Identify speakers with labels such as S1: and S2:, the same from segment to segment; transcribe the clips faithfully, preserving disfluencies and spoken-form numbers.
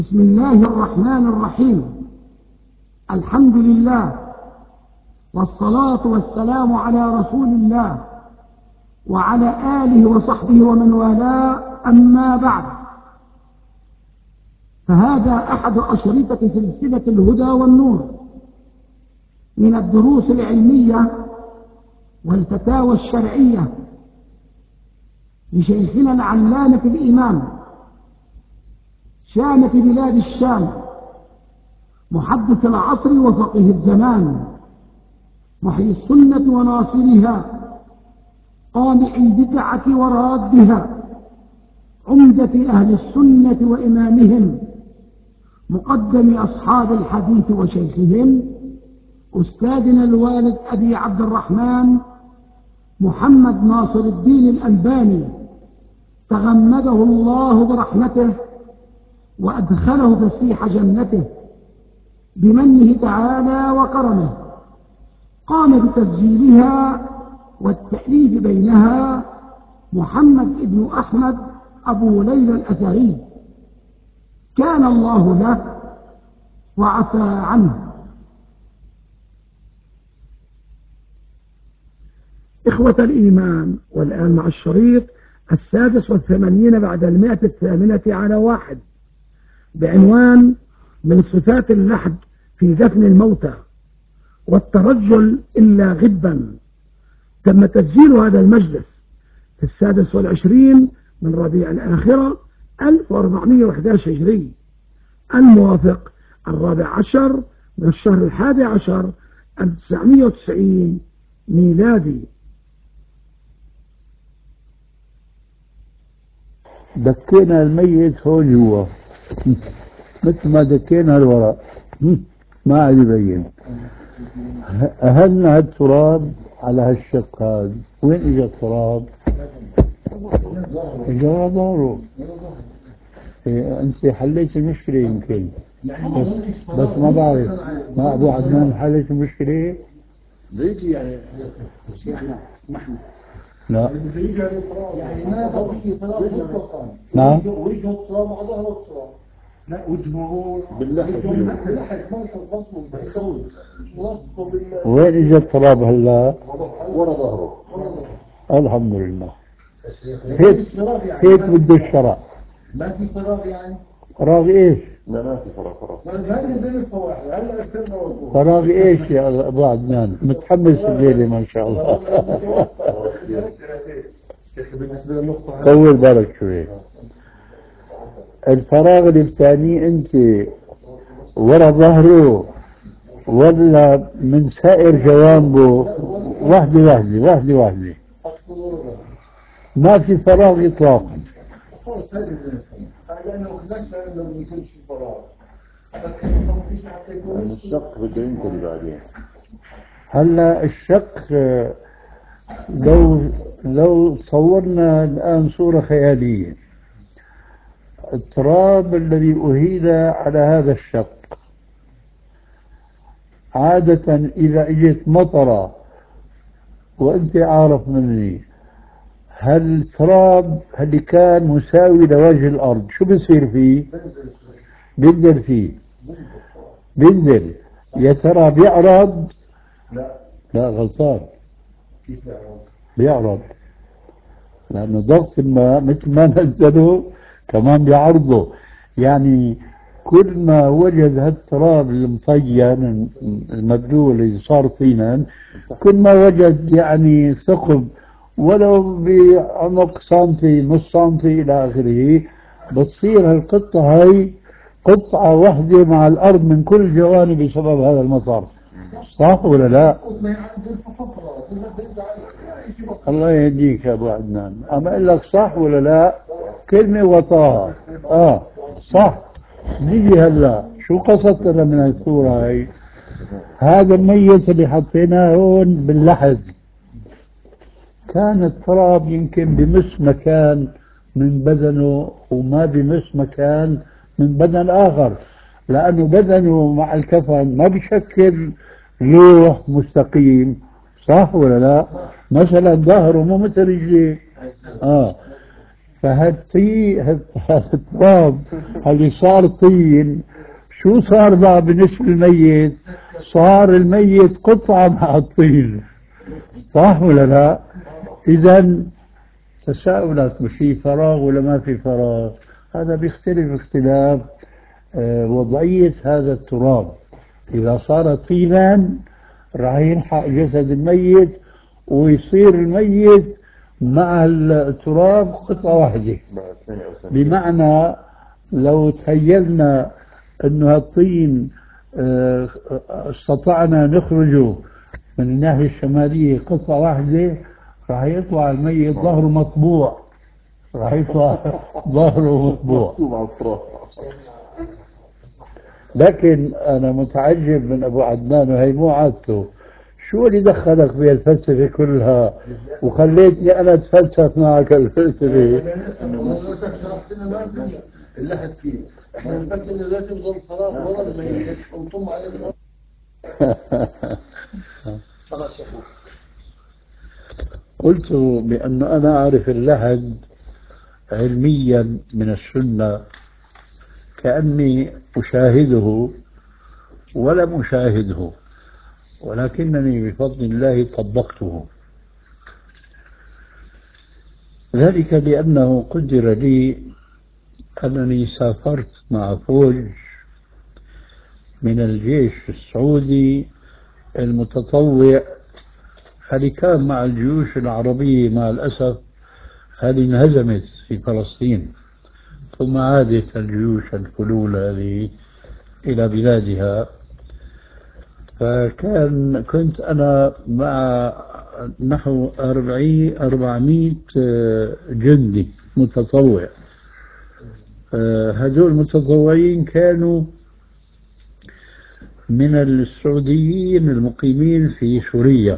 S1: بسم الله الرحمن الرحيم. الحمد لله والصلاة والسلام على رسول الله وعلى آله وصحبه ومن والاه، أما بعد، فهذا أحد أشرطة سلسلة الهدى والنور من الدروس العلمية والفتاوى الشرعية لشيخنا العلامة الإمام شامة بلاد الشام، محدث العصر وفقيه الزمان، محيي السنة وناصرها، قامع البدعة ورادها، عمدة أهل السنة وإمامهم، مقدم أصحاب الحديث وشيخهم، أستاذنا الوالد أبي عبد الرحمن محمد ناصر الدين الألباني، تغمده الله برحمته وأدخله فسيح جنته بمنه تعالى وكرمه. قام بتسجيلها والتأليف بينها محمد بن أحمد أبو ليلى الأثري، كان الله له وعفى عنه. إخوة الإيمان، والآن مع الشريط السادس والثمانين بعد المائة الثامنة على واحد بعنوان من صفات اللحد في دفن الموتى والترجل إلا غبا. تم تسجيل هذا المجلس في السادس والعشرين من ربيع الآخرة ألف وأربعمائة وأحد عشر هجري، الموافق الرابع عشر من الشهر الحادي عشر ألف وتسعمائة وتسعين ميلادي.
S2: دكينا الميت هون جوا مثل ما دكينا الورق ما عاد يبين. أهلنا هالتراب على هالشق هذا، وين اجى التراب؟ اجى ورا ظهره. إيه، انت حليت المشكلة يمكن، بس, بس ما بعرف. ما ابو عدنان حليت المشكلة؟
S3: بيجي يعني اسمحنا
S2: لا
S3: يعني ما بيجي تراب مطلقا.
S2: نعم
S3: وجهه التراب وعلى ظهره التراب. لا وجهه باللحد باللحد ما يخلصوا بالخوض وصفه بال.
S2: وين اجى التراب هلا؟
S3: ورا ظهره.
S2: الحمد لله. هيك هيك بده الشرع.
S3: ما في فراغ يعني؟
S2: فراغ ايش؟
S3: لا ما في فراغ خلاص. ما بين الفواحل هلا اكثرنا وقوه.
S2: فراغ ايش يا ابو عدنان؟ متحمس الليله ما شاء الله.
S3: بالنسبه للنقطه
S2: طول بالك شوي. الفراغ اللي بتعنيه انت ورا ظهره ولا من سائر جوانبه؟ وحده وحده وحده وحده، ما في فراغ اطلاقا.
S3: لانه خلصنا انه ما يكونش في فراغ. الشق بده ينتهي بعدين.
S2: هلا الشق، لو لو صورنا الآن صورة خيالية، التراب الذي أهيل على هذا الشق عادة إذا إجت مطرة، وأنت عارف مني هل التراب اللي كان مساوي لوجه الأرض شو بيصير فيه؟ بينزل فيه، بينزل. يا ترى بيعرض؟
S3: لا
S2: لا غلطان،
S3: كيف بيعرض؟
S2: بيعرض، لأنه ضغط الماء مثل ما نزله كمان بيعرضه. يعني كل ما وجد هالتراب المطين المبلول اللي صار طينا، كل ما وجد يعني ثقب ولو بعمق سنتي نص سنتي إلى آخره، بتصير هالقطة هاي قطعة واحدة مع الأرض من كل جوانب بسبب هذا المطر. صح ولا لا؟ الله يهديك يا ابو عدنان، اما اقول لك صح ولا لا؟ كلمة وطاها. اه صح. نيجي هلا شو قصدنا من الصورة هاي؟ هذا الميت اللي حطيناه هون باللحد كان التراب يمكن بمس مكان من بدنه وما بمس مكان من بدن آخر، لأنه بدنه مع الكفن ما بشكل لوح مستقيم. صح ولا لا؟ مثلا ظهره مو مثل رجليه. آه فهالطي هالتراب اللي صار طين شو صار بقى بالنسبة للميت؟ صار الميت قطعة مع الطين، صح ولا لا؟ إذا تساؤلك مش في فراغ ولا ما في فراغ، هذا بيختلف اختلاف آه، وضعية هذا التراب. إذا صار طينا راح يلحق جسد الميت ويصير الميت مع التراب قطعة واحدة. بمعنى لو تخيلنا أنه هالطين آه، استطعنا نخرجه من الناحية الشمالية قطعة واحدة، راح يطلع الميت ظهره مطبوع، راح يطلع ظهره مطبوع. لكن أنا متعجب من أبو عدنان، وهي مو عادته، شو اللي دخلك في الفلسفة كلها وخليتني أنا أتفلسف معك الفلسفة؟
S3: شرحت لنا ما في اللحد كيف احنا قلت انه لازم يظل صلاه ورا الميت ونطم عليه. خلاص يا اخوي.
S2: قلت بأن أنا أعرف اللحد علميا من السنة كأني أشاهده ولم أشاهده، ولكنني بفضل الله طبقته. ذلك لأنه قدر لي أنني سافرت مع فوج من الجيش السعودي المتطوع، هذه كان مع الجيوش العربية مع الأسف هذه انهزمت في فلسطين، ثم عادت الجيوش الفلول هذه إلى بلادها. فكان كنت أنا مع نحو أربعين أربعمائة جندي متطوع. هذول المتطوعين كانوا من السعوديين المقيمين في سوريا.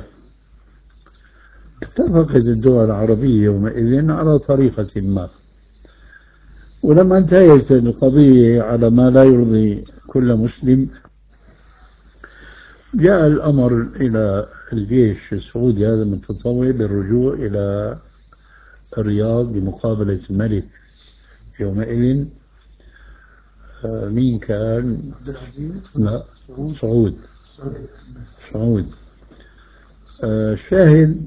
S2: اتفقت الدول العربية يومئذ على طريقة ما، ولما انتهت القضية على ما لا يرضي كل مسلم، جاء الأمر إلى الجيش السعودي هذا المتطوع بالرجوع إلى الرياض بمقابلة الملك يومئذ. آه، مين كان؟
S3: عبد العزيز؟
S2: لا، سعود. سعود. آه، شاهد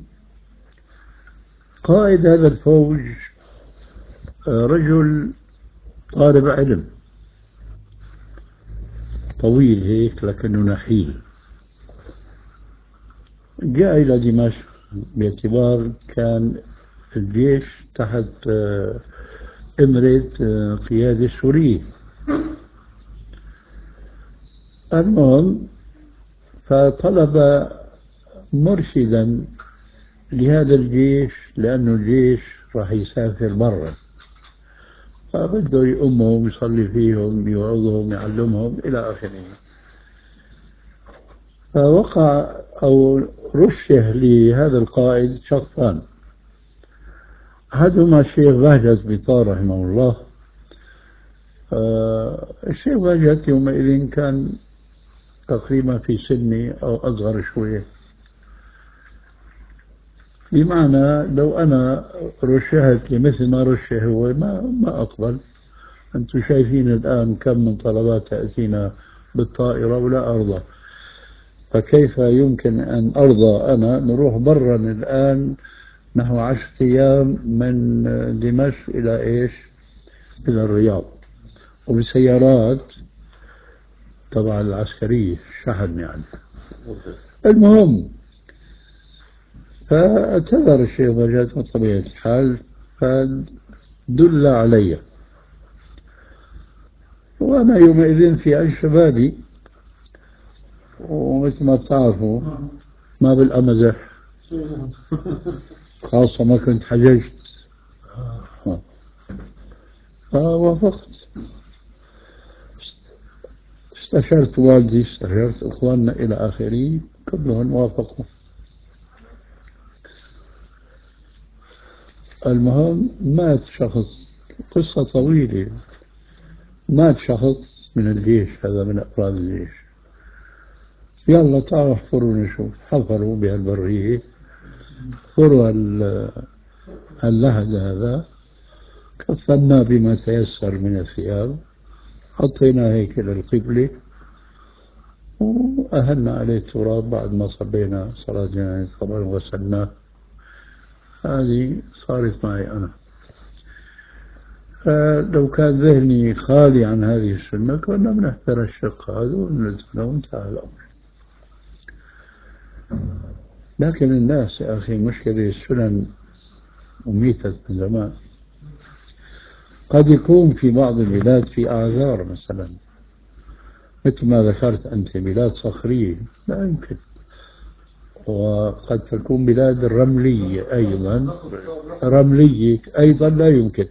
S2: قائد هذا الفوج آه، رجل طالب علم طويل هيك لكنه نحيل، جاء إلى دمشق باعتبار كان الجيش تحت آه، إمرة آه، قيادة سورية. المهم فطلب مرشدا لهذا الجيش لأنه الجيش راح يسافر برا، فبده يؤمهم يصلي فيهم يوعظهم يعلمهم إلى آخره. فوقع أو رشه لهذا القائد شخصان، أحدهما الشيخ بهجت بيطار رحمه الله. آه الشيخ بهجت يومئذ كان تقريبا في سني أو أصغر شوية، بمعنى لو أنا رشحت لمثل ما رشه هو ما ما أقبل. أنتم شايفين الآن كم من طلبات تأتينا بالطائرة ولا أرضى، فكيف يمكن أن أرضى أنا نروح برا الآن نحو عشرة أيام من دمشق إلى إيش؟ إلى الرياض، وبسيارات تبع العسكرية الشحن يعني. المهم فاعتذر الشيخ بهجت من طبيعة الحال، فدل علي، وأنا يومئذ في عيش شبابي، ومثل ما تعرفوا ما بالأمزح، خاصة ما كنت حججت. فوافقت، استشرت والدي، استشرت إخواننا إلى آخره، كلهم وافقوا. المهم مات شخص، قصة طويلة، مات شخص من الجيش، هذا من أفراد الجيش. يلا تعالوا احفروا نشوف. حفروا بهالبرية، حفروا اللهد هذا، كفنا بما تيسر من الثياب، حطينا هيك للقبلة، وأهلنا عليه التراب بعد ما صلينا صلاة جنازة، طبعا غسلناه. هذه صارت معي أنا. فلو كان ذهني خالي عن هذه السنة كنا بنحضر الشق هذا ونزله وانتهى الأمر. لكن الناس يا أخي مشكلة السنن مميتة من زمان. قد يكون في بعض البلاد في أعذار مثلا، مثل ما ذكرت أنت بلاد صخرية لا يمكن، وقد تكون بلاد رملية أيضا رملية أيضا لا يمكن.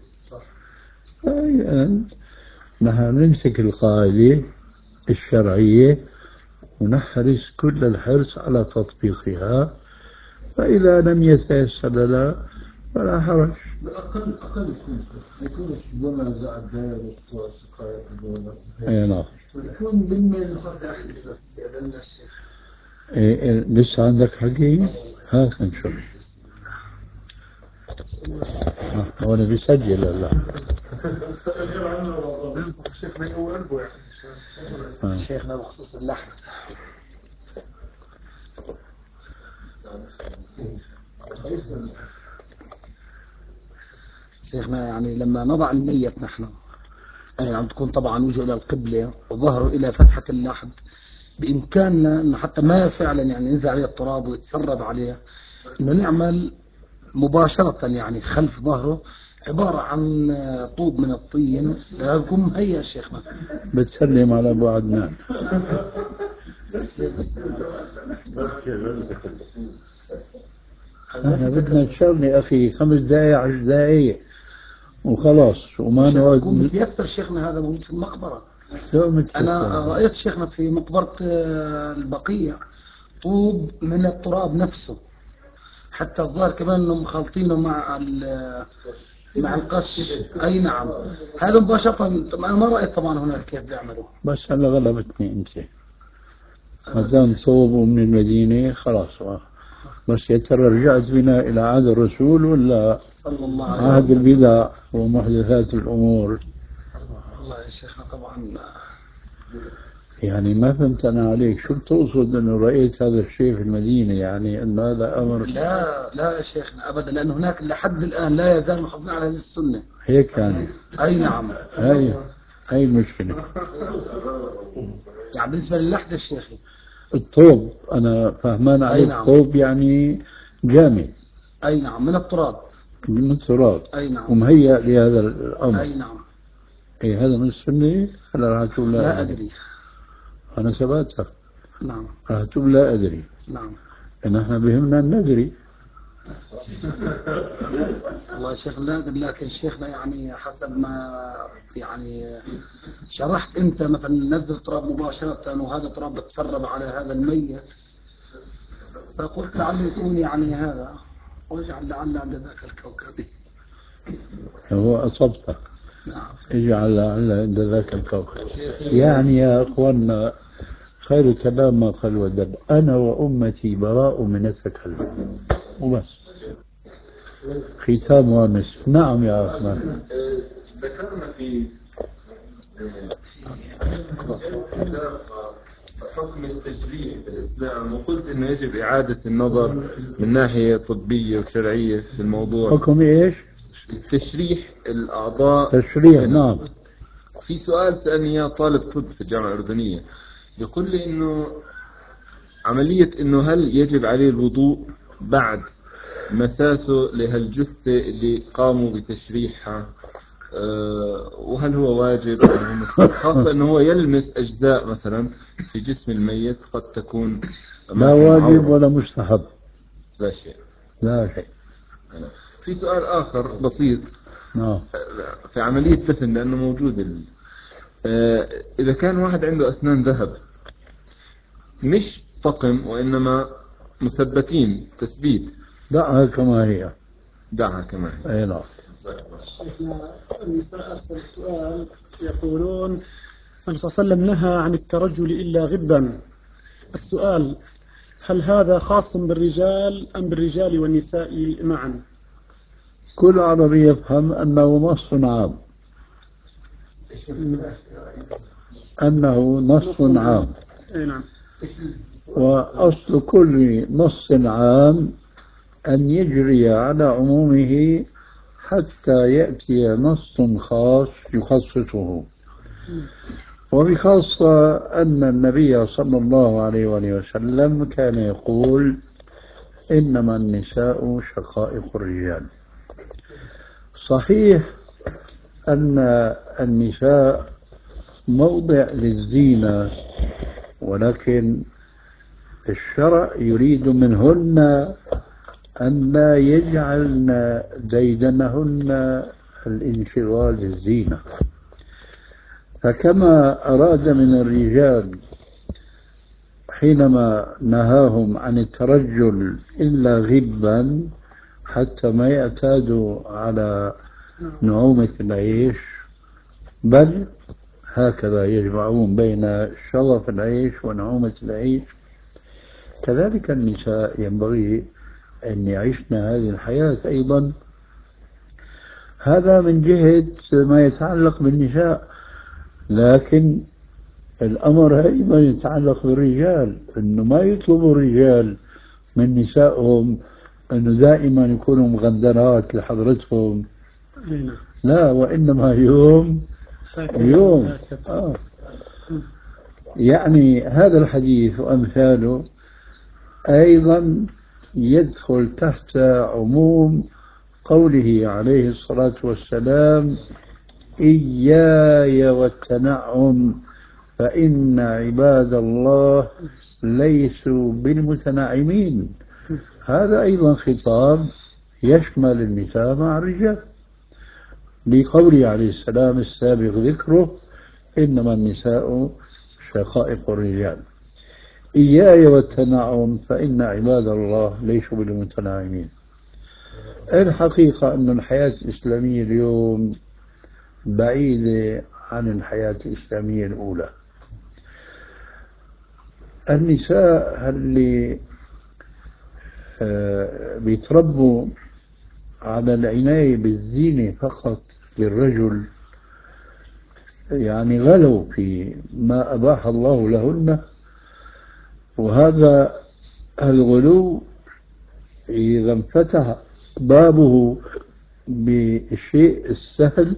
S2: نحن نمسك القاعدة الشرعية ونحرص كل الحرص على تطبيقها، فإذا لم يتيسر لنا فلا حرج.
S3: أقل أقل يكون يكون جنازة الدار والسقاية
S2: أي نعم.
S3: يكون من الفرد أخي بس يا الشيخ.
S2: إيه إيه لسه عندك حكي؟ هات نشوف. هو أنا بيسجل هلا.
S3: شيخنا هو قلبه يعني. شيخنا بخصوص اللحم. شيخنا يعني لما نضع الميت نحن يعني عم تكون طبعا وجهه إلى القبلة وظهره إلى فتحة اللحد، بإمكاننا إنه حتى ما فعلا يعني ينزل عليه التراب ويتسرب عليه، إنه نعمل مباشرة يعني خلف ظهره عبارة عن طوب من الطين لكم هيا شيخنا.
S2: بتسلم على أبو عدنان. احنا بدنا نشرني يا أخي خمس دقايق عشر دقايق وخلاص وما نقعد.
S3: يكون متيسر شيخنا، هذا موجود في المقبرة. أنا رأيت شيخنا في مقبرة البقيع طوب من التراب نفسه، حتى الظاهر كمان انهم مخلطينه مع مع القش. اي نعم، هذا مباشرة. انا ما رأيت طبعا هناك كيف بيعملوا.
S2: بس هلا غلبتني انت، ما دام طوب من المدينة خلاص. بس يا ترى رجعت بنا إلى عهد الرسول ولا
S3: صلى الله عليه
S2: عهد
S3: وسلم
S2: البدع ومحدثات الأمور؟
S3: والله يا شيخنا طبعا
S2: يعني ما فهمت أنا عليك، شو بتقصد أنه رأيت هذا الشيء في المدينة؟ يعني أنه هذا أمر؟
S3: لا لا يا شيخنا أبدا، لأن هناك لحد الآن لا يزال محافظين على هذه السنة.
S2: هيك يعني؟
S3: أي نعم.
S2: هاي هاي المشكلة.
S3: يعني بالنسبة للحد يا شيخي
S2: الطوب أنا فهمان عليك.
S3: نعم.
S2: طوب يعني جامد.
S3: أي نعم، من التراب.
S2: من التراب.
S3: أي نعم.
S2: ومهيأ لهذا الأمر.
S3: أي نعم.
S2: إيه هذا من السنة؟ أنا راح تقول لا,
S3: لا أدري.
S2: أنا ثباتها.
S3: نعم.
S2: راح تقول لا أدري.
S3: نعم.
S2: نحن بهمنا ندري.
S3: والله يا شيخ لا أدري، لكن شيخنا يعني حسب ما يعني شرحت أنت مثلا نزل تراب مباشرة وهذا التراب بتسرب على هذا الميت، فقلت لعله يكون يعني هذا، واجعل لعل عند ذاك الكوكب.
S2: هو أصبت.
S3: نعم.
S2: اجعل لعل عند ذاك الكوكب. يعني يا أخوانا خير الكلام ما قال ودل. أنا وأمتي براء من التكلم وبس. ختام ومسك. نعم يا عثمان.
S4: ذكرنا في حكم التشريح في الإسلام، وقلت أنه يجب إعادة النظر من ناحية طبية وشرعية في الموضوع.
S2: حكم إيش؟
S4: التشريح الأعضاء.
S2: تشريح. نعم.
S4: في سؤال سألني إياه طالب طب في الجامعة الأردنية، يقول لي إنه عملية إنه هل يجب عليه الوضوء بعد مساسه لهالجثة اللي قاموا بتشريحها، أه وهل هو واجب أو هو خاصة إنه هو يلمس أجزاء مثلا في جسم الميت قد تكون
S2: لا واجب ولا مستحب.
S4: لا شيء.
S2: لا شيء.
S4: في سؤال آخر بسيط.
S2: نعم.
S4: في عملية دفن لأنه موجود ال... أه إذا كان واحد عنده أسنان ذهب مش طقم وإنما مثبتين تثبيت،
S2: دعها كما هي.
S4: دعها كما هي.
S2: أي نعم.
S5: شيخنا النساء أرسل سؤال يقولون النبي صلى الله عليه وسلم نهى عن الترجل إلا غبا. السؤال: هل هذا خاص بالرجال أم بالرجال والنساء معا؟
S2: كل عربي يفهم أنه نص عام، أنه نص عام.
S5: أي نعم.
S2: وأصل كل نص عام أن يجري على عمومه حتى يأتي نص خاص يخصصه. وبخاصة أن النبي صلى الله عليه وآله وسلم كان يقول إنما النساء شقائق الرجال. صحيح أن النساء موضع للزينة، ولكن الشرع يريد منهن أن لا يجعلن ديدنهن الانشغال بالزينة. فكما أراد من الرجال حينما نهاهم عن الترجل إلا غبا حتى ما يعتادوا على نعومة العيش، بل هكذا يجمعون بين شرف العيش ونعومة العيش، كذلك النساء ينبغي أن يعيشن هذه الحياة أيضا. هذا من جهة ما يتعلق بالنساء، لكن الأمر أيضا يتعلق بالرجال، أنه ما يطلب الرجال من نسائهم أنه دائما يكونوا مغندرات لحضرتهم، لا، وإنما يوم يوم آه. يعني هذا الحديث وأمثاله أيضا يدخل تحت عموم قوله عليه الصلاة والسلام إياي والتنعم فإن عباد الله ليسوا بالمتنعمين. هذا أيضا خطاب يشمل النساء مع الرجال، لقوله عليه السلام السابق ذكره إنما النساء شقائق الرجال. إياي والتنعم فإن عباد الله ليسوا بالمتنعمين. الحقيقة أن الحياة الإسلامية اليوم بعيدة عن الحياة الإسلامية الأولى. النساء اللي بيتربوا على العناية بالزينة فقط للرجل يعني غلوا في ما أباح الله لهن، وهذا الغلو إذا انفتح بابه بالشيء السهل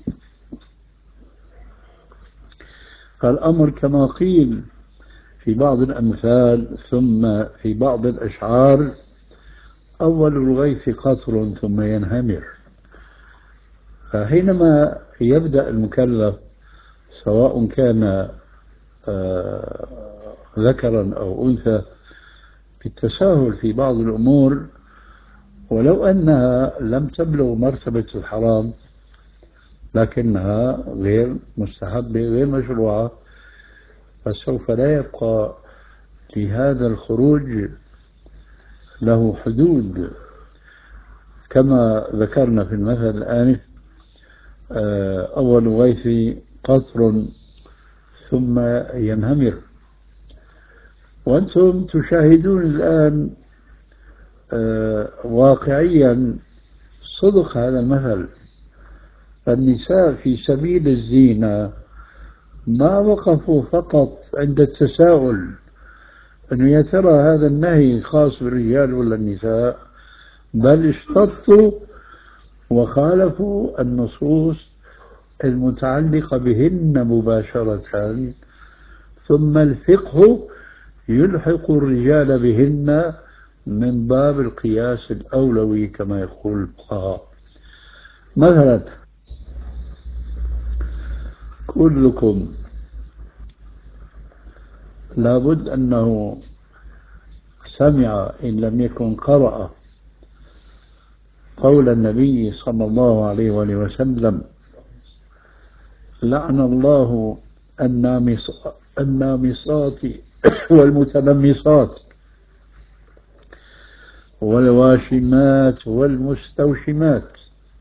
S2: فالأمر كما قيل في بعض الأمثال ثم في بعض الأشعار أول الغيث قطر ثم ينهمر. فحينما يبدأ المكلف سواء كان ذكرا أو أنثى بالتساهل في بعض الأمور ولو أنها لم تبلغ مرتبة الحرام لكنها غير مستحبة غير مشروعة، فسوف لا يبقى لهذا الخروج له حدود كما ذكرنا في المثل الآنف أول غيث قطر ثم ينهمر. وأنتم تشاهدون الآن واقعيا صدق هذا المثل. النساء في سبيل الزينة ما وقفوا فقط عند التساؤل أنه يا ترى هذا النهي خاص بالرجال ولا النساء، بل اشتطوا وخالفوا النصوص المتعلقة بهن مباشرة، ثم الفقه يلحق الرجال بهن من باب القياس الأولوي كما يقول الفقهاء. مثلا كلكم لابد أنه سمع إن لم يكن قرأ قول النبي صلى الله عليه وآله وسلم لعن الله النامصات والمتنمصات والواشمات والمستوشمات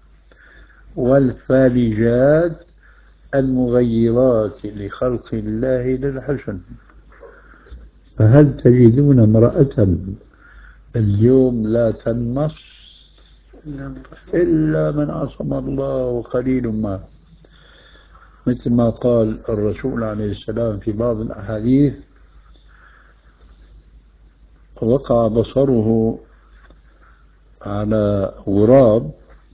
S2: والفالجات المغيرات لخلق الله للحسن. فهل تجدون امرأة اليوم لا تنمص إلا من عصم الله وقليل ما، مثل ما قال الرسول عليه السلام في بعض الأحاديث: وقع بصره على غراب،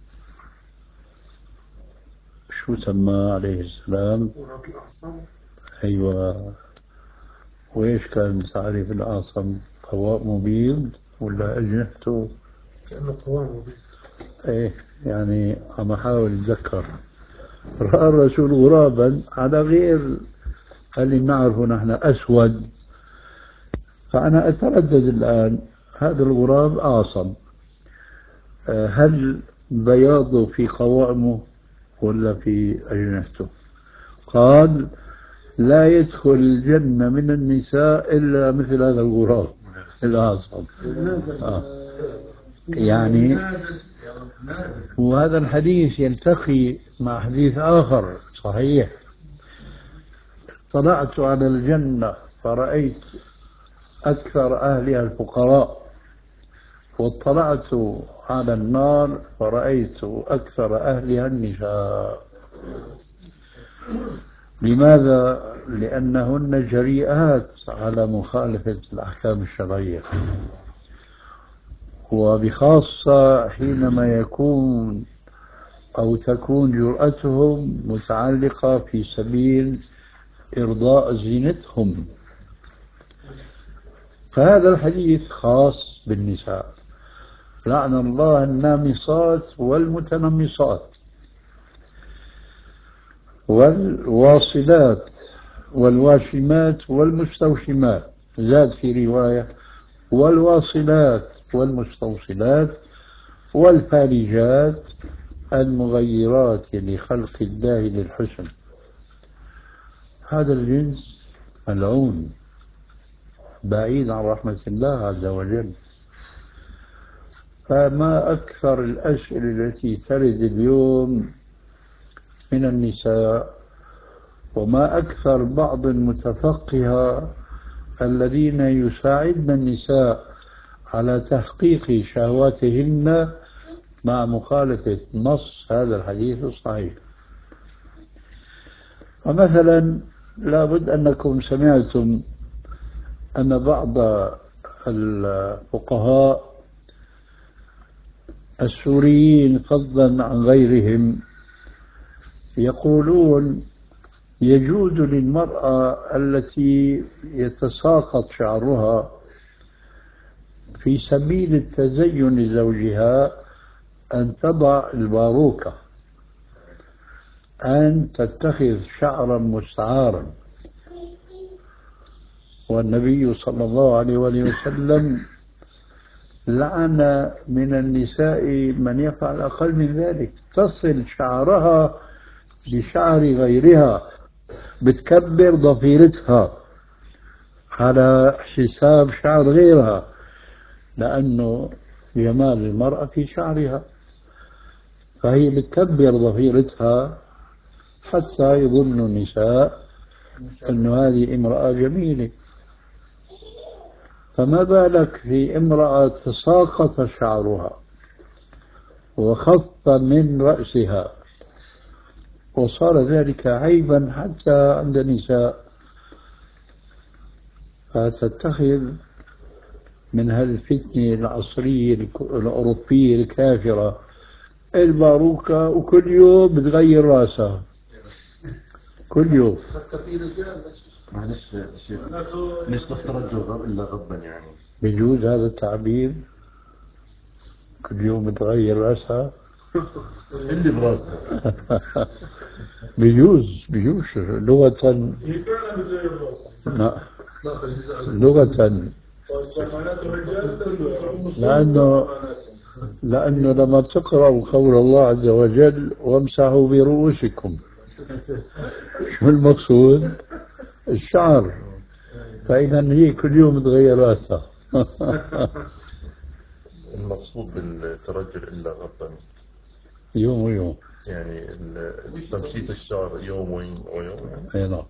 S2: شو سماه عليه السلام؟
S3: غراب الأعصم.
S2: أيوة. وإيش كان تعريف الأعصم؟ قوام بيض ولا أجنحته؟
S3: كأنه قوام مبيض.
S2: إيه يعني عم أحاول أتذكر. رأى الرسول غرابا على غير اللي نعرفه نحن أسود، فأنا أتردد الآن، هذا الغراب أعصم، هل بياضه في قوائمه ولا في أجنحته؟ قال: لا يدخل الجنة من النساء إلا مثل هذا الغراب الأعصم. آه. يعني وهذا الحديث يلتقي مع حديث آخر صحيح: طلعت على الجنة فرأيت أكثر أهلها الفقراء، واطلعت على النار فرأيت أكثر أهلها النساء. لماذا؟ لأنهن جريئات على مخالفة الأحكام الشرعية، وبخاصة حينما يكون أو تكون جرأتهم متعلقة في سبيل إرضاء زينتهم. فهذا الحديث خاص بالنساء: لعن الله النامصات والمتنمصات والواصلات والواشمات والمستوشمات، زاد في رواية: والواصلات والمستوصلات والفارجات المغيرات لخلق الله للحسن. هذا الجنس ملعون بعيد عن رحمة الله عز وجل. فما أكثر الأسئلة التي ترد اليوم من النساء، وما أكثر بعض المتفقهة الذين يساعدن النساء على تحقيق شهواتهن مع مخالفة نص هذا الحديث الصحيح. ومثلا لابد أنكم سمعتم أن بعض الفقهاء السوريين فضلا عن غيرهم يقولون: يجوز للمرأة التي يتساقط شعرها في سبيل التزين لزوجها أن تضع الباروكة، أن تتخذ شعرا مستعارا. والنبي صلى الله عليه وسلم لعن من النساء من يفعل أقل من ذلك، تصل شعرها بشعر غيرها، بتكبر ضفيرتها على حساب شعر غيرها، لأنه جمال المرأة في شعرها، فهي بتكبر ضفيرتها حتى يظن النساء أن هذه امرأة جميلة. فما بالك في امرأة تساقط شعرها وخف من رأسها وصار ذلك عيبا حتى عند النساء، فتتخذ من هالفتنة العصرية الأوروبية الكافرة الباروكة، وكل يوم بتغير راسها كل يوم.
S6: معلش شيخ، ليش تخرج غب إلا غبا يعني؟
S2: بيجوز هذا التعبير؟ كل يوم بتغير راسها
S6: اللي براسها
S2: بيجوز بيجوز لغة. لا لغة، لأنه لأنه لما تقرأوا قول الله عز وجل: وامسحوا برؤوسكم، شو المقصود؟ الشعر. فإذا هي كل يوم تغير راسها.
S6: المقصود بالترجل إلا غبا
S2: يوم ويوم،
S6: يعني تمشيط الشعر يوم ويوم.
S2: أي نعم.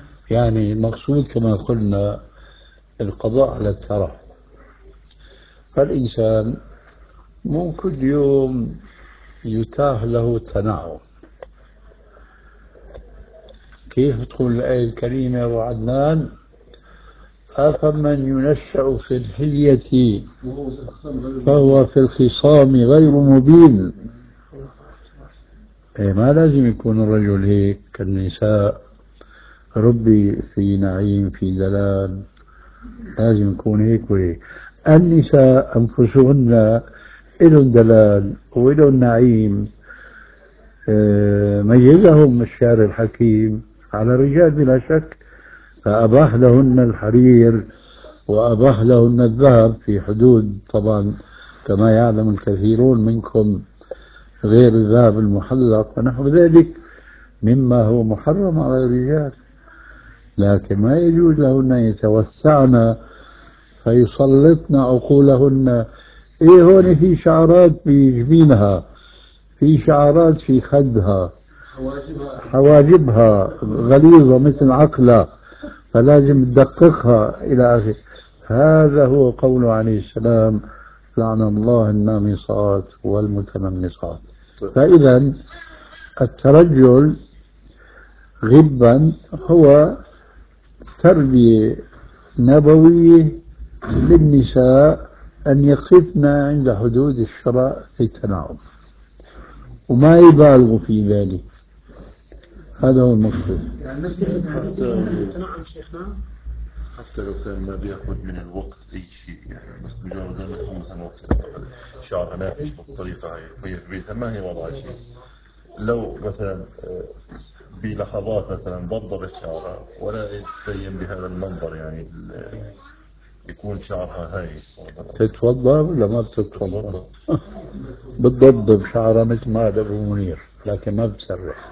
S2: يعني المقصود كما قلنا القضاء على الترف. فالإنسان مو كل يوم يتاح له التنعم. كيف تقول الآية الكريمة يا أبو عدنان؟ أفمن ينشأ في الحلية فهو في الخصام غير مبين. إيه ما لازم يكون الرجل هيك كالنساء ربي في نعيم في دلال، لازم يكون هيك وهيك. النساء أنفسهن إلهم دلال وإلهم نعيم. آه، ميزهم الشارع الحكيم على الرجال بلا شك، فأباح لهن الحرير وأباح لهن الذهب في حدود طبعا كما يعلم الكثيرون منكم غير الذهب المحلق ونحو ذلك مما هو محرم على الرجال، لكن ما يجوز لهن يتوسعن فيسلطن عقولهن. ايه هون في شعرات في جبينها، في شعرات في خدها، حواجبها غليظة مثل عقلها فلازم تدققها إلى آخره. هذا هو قوله عليه السلام: لعن الله النامصات والمتنمصات. فإذا الترجل غبا هو تربية نبوية للنساء أن يقفن عند حدود الشرع في التنعم وما يبالغوا في ذلك. هذا هو المقصود.
S5: نعم شيخنا.
S6: حتى لو كان ما بياخذ من الوقت أي شيء، يعني بس مجرد أن يكون مثلا وقت شعرها نافش بالطريقة هاي وهي في بيتها ما هي وضع شيء، لو مثلا بلحظات مثلا ضبضبت شعرها ولا يتبين بهذا المنظر، يعني يكون شعرها هاي.
S2: تتوضا ولا ما بتتوضا؟ بتضبب شعرها مثل ما قال ابو منير، لكن ما بتسرح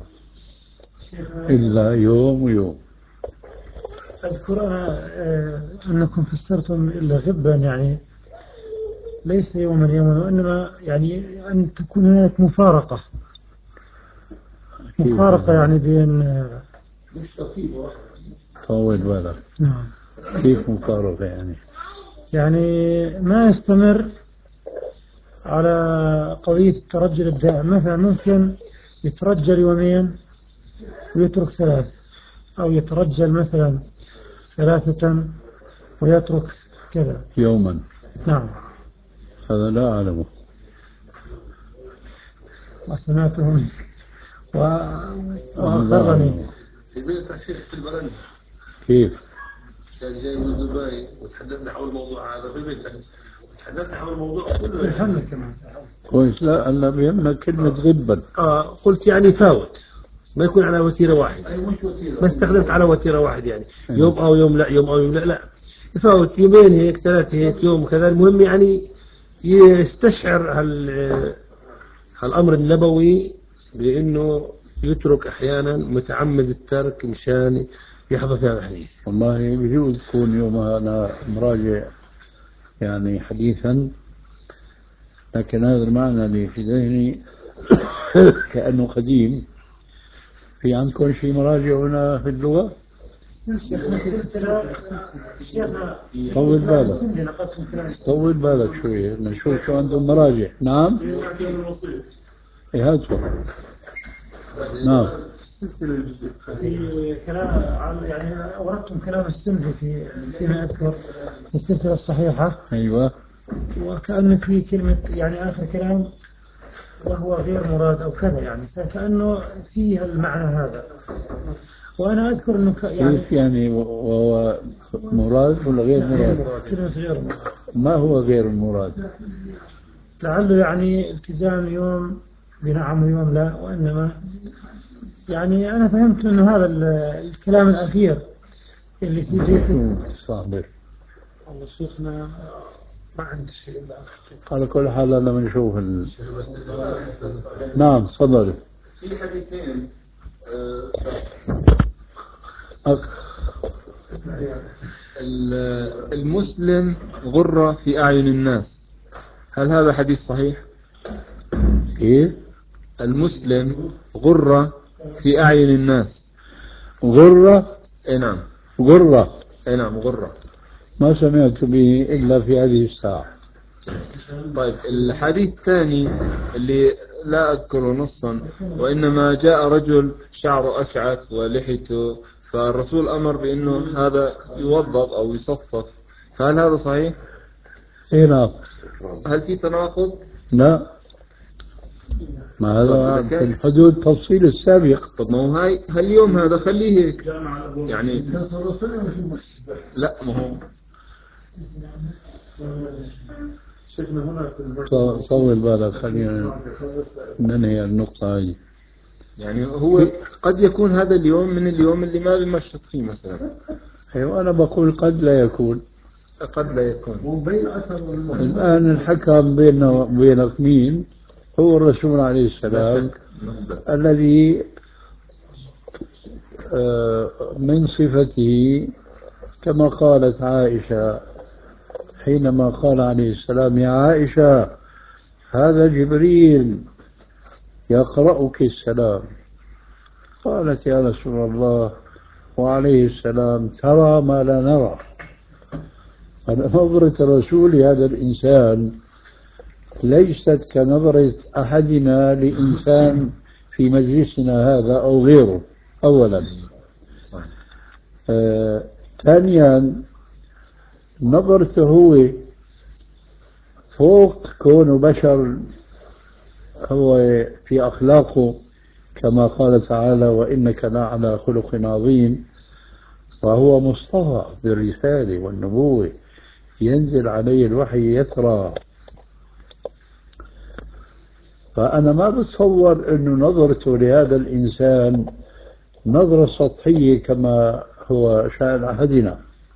S2: الا يوم ويوم.
S5: أذكر أنا آه، أنكم فسرتم إلا غبا، يعني ليس يوما يوما، وإنما يعني أن تكون هناك مفارقة مفارقة يعني بين آه،
S2: طول بالك.
S5: نعم.
S2: كيف مفارقة يعني؟
S5: يعني ما يستمر على قضية الترجل الدائم. مثلا ممكن يترجل يومين ويترك ثلاثة، أو يترجل مثلا ثلاثة ويترك كذا
S2: يوما.
S5: نعم.
S2: هذا لا أعلمه.
S5: وسمعته منك و...
S2: لا
S5: وأخرني.
S2: أعلمه.
S3: في بيت الشيخ في البلد
S2: كيف؟
S3: كان جاي من دبي وتحدثنا حول الموضوع هذا في بيتك، تحدثنا حول الموضوع كله.
S5: يهمك كمان.
S2: كويس. لا هلا بيهمنا كلمة غبا.
S7: آه قلت يعني فاوت، ما يكون على وتيرة واحدة.
S3: أي مش وتيرة،
S7: ما استخدمت على وتيرة واحد، يعني
S2: أيوة.
S7: يوم أو يوم لا، يوم أو يوم لا لا، يفاوت يومين هيك، ثلاثة هيك، يوم كذا. المهم يعني يستشعر هال هالأمر النبوي بأنه يترك أحيانا متعمد الترك مشان يحظى في هذا الحديث.
S2: والله بجوز يكون يومها أنا مراجع يعني حديثا، لكن هذا المعنى اللي في ذهني كأنه قديم. في عندكم شيء مراجع هنا في اللغة؟ طول بالك، طول بالك شوية نشوف شو عندهم مراجع. نعم إيه هاتوا. نعم
S5: في كلام يعني أوردتم كلام السندي في فيما أذكر في السلسلة الصحيحة،
S2: أيوة.
S5: وكأن في كلمة يعني آخر كلام وهو غير مراد أو كذا، يعني فكأنه فيه المعنى هذا. وأنا أذكر أنه ك- يعني
S2: كيف يعني وهو مراد ولا غير مراد؟
S5: كلمة غير مراد،
S2: ما هو غير المراد؟
S5: لعله يعني التزام يوم بنعم ويوم لا، وإنما يعني أنا فهمت أنه هذا ال- الكلام الأخير اللي في بيتك.
S2: صاحبي
S5: والله شيخنا ما عندي شيء إلا
S2: على كل حال لما نشوف ال... نعم تفضل.
S3: في حديثين آه،
S2: أك...
S4: ال- المسلم غرة في أعين الناس، هل هذا حديث صحيح؟
S2: كيف؟
S4: المسلم غرة في أعين الناس.
S2: غرة.
S4: اي نعم.
S2: غرة.
S4: اي نعم غرة.
S2: ما سمعت به إلا في هذه الساعة.
S4: طيب الحديث الثاني اللي لا أذكره نصا، وإنما جاء رجل شعره أشعث ولحيته، فالرسول أمر بأنه هذا يوظف أو يصفف، فهل هذا صحيح؟
S2: اي نعم.
S4: هل في تناقض؟
S2: لا، ما
S4: طب
S2: هذا
S4: إذا
S2: في
S4: كان
S2: الحدود تفصيل السابق.
S4: طب ما هو هاي هاليوم هذا خليه هيك يعني. لا ما هو
S6: شيخنا هنا في
S2: ط- طول بالك، خلينا ننهي النقطة هذه.
S4: يعني هو قد يكون هذا اليوم من اليوم اللي ما بمشط فيه مثلا.
S2: أيوة، أنا بقول قد لا يكون.
S4: قد لا يكون.
S2: الآن الحكم بيننا وبينك مين؟ هو الرسول عليه
S4: لا
S2: السلام،
S4: شك. نعم.
S2: الذي آه، من صفته كما قالت عائشة حينما قال عليه السلام: يا عائشة، هذا جبريل يقرأك السلام. قالت: يا رسول الله وعليه السلام ترى ما لا نرى. أنا نظرة الرسول لهذا الإنسان ليست كنظرة أحدنا لإنسان في مجلسنا هذا أو غيره أولا. آه، ثانيا، نظرته هو فوق كونه بشر، هو في أخلاقه كما قال تعالى: وإنك لعلى خلق عظيم. وهو مصطفى بالرسالة والنبوة، ينزل عليه الوحي يترى. فأنا ما بتصور أنه نظرته لهذا الإنسان نظرة سطحية كما هو شأن أحدنا،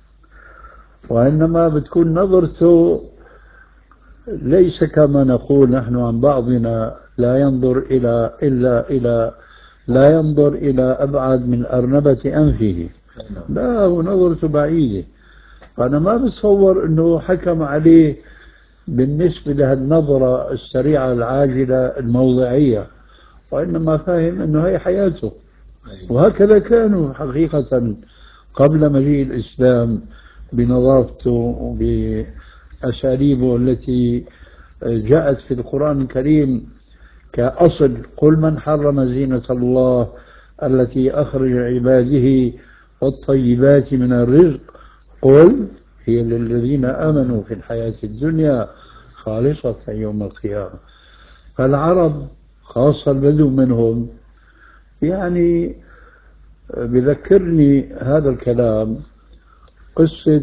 S2: وإنما بتكون نظرته ليس كما نقول نحن عن بعضنا: لا ينظر إلى إلا إلى لا ينظر إلى أبعد من أرنبة أنفه. لا، هو نظرته بعيدة. فأنا ما بتصور أنه حكم عليه بالنسبة لهالنظرة السريعة العاجلة الموضعية، وإنما فاهم أنه هي حياته. وهكذا كانوا حقيقة قبل مجيء الإسلام، بنظافته وبأساليبه التي جاءت في القرآن الكريم كأصل: قل من حرم زينة الله التي أخرج عباده والطيبات من الرزق قل هي للذين آمنوا في الحياة الدنيا خالصة يوم القيامة. فالعرب خاصة البدو منهم، يعني بذكرني هذا الكلام قصة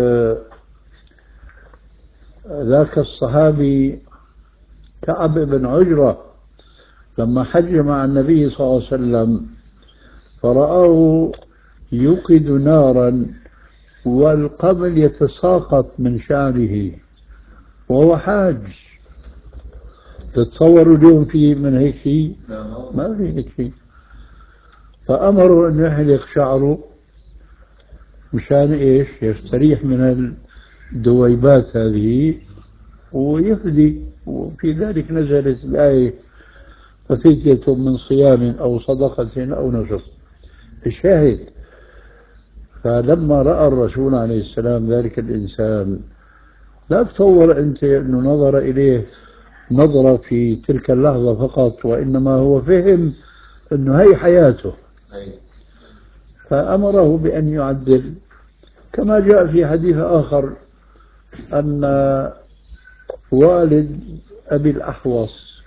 S2: ذاك الصحابي كعب بن عجرة لما حج مع النبي صلى الله عليه وسلم، فرآه يوقد نارا والقمل يتساقط من شعره وهو حاج. تتصوروا اليوم في من هيك شيء؟ ما في هيك شيء. فأمروا أن يحلق شعره مشان إيش؟ يستريح من الدويبات هذه ويفدي. وفي ذلك نزلت الآية: ففدية من صيام أو صدقة أو نسك. الشاهد: فلما رأى الرسول عليه السلام ذلك الإنسان، لا تصور أنت أنه نظر إليه نظرة في تلك اللحظة فقط، وإنما هو فهم أنه هي حياته، فأمره بأن يعدل. كما جاء في حديث آخر أن والد أبي الأحوص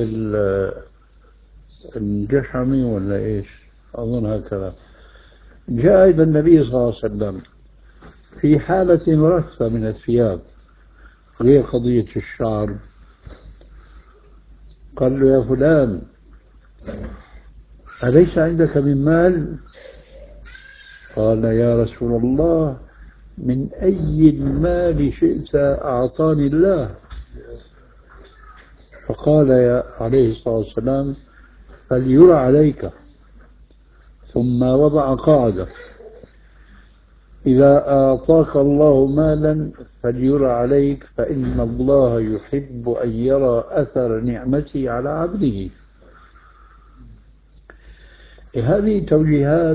S2: الجشمي ولا إيش أظن هكذا جاء إلى النبي صلى الله عليه وسلم في حالة مرثة من الثياب غير قضية الشعر. قال له: يا فلان، أليس عندك من مال؟ قال: يا رسول الله، من أي المال شئت أعطاني الله. فقال يا عليه الصلاة والسلام: فليرى عليك. ثم وضع قاعدة: إذا أعطاك الله مالا فليرى عليك، فإن الله يحب أن يرى أثر نعمته على عبده. هذه توجيهات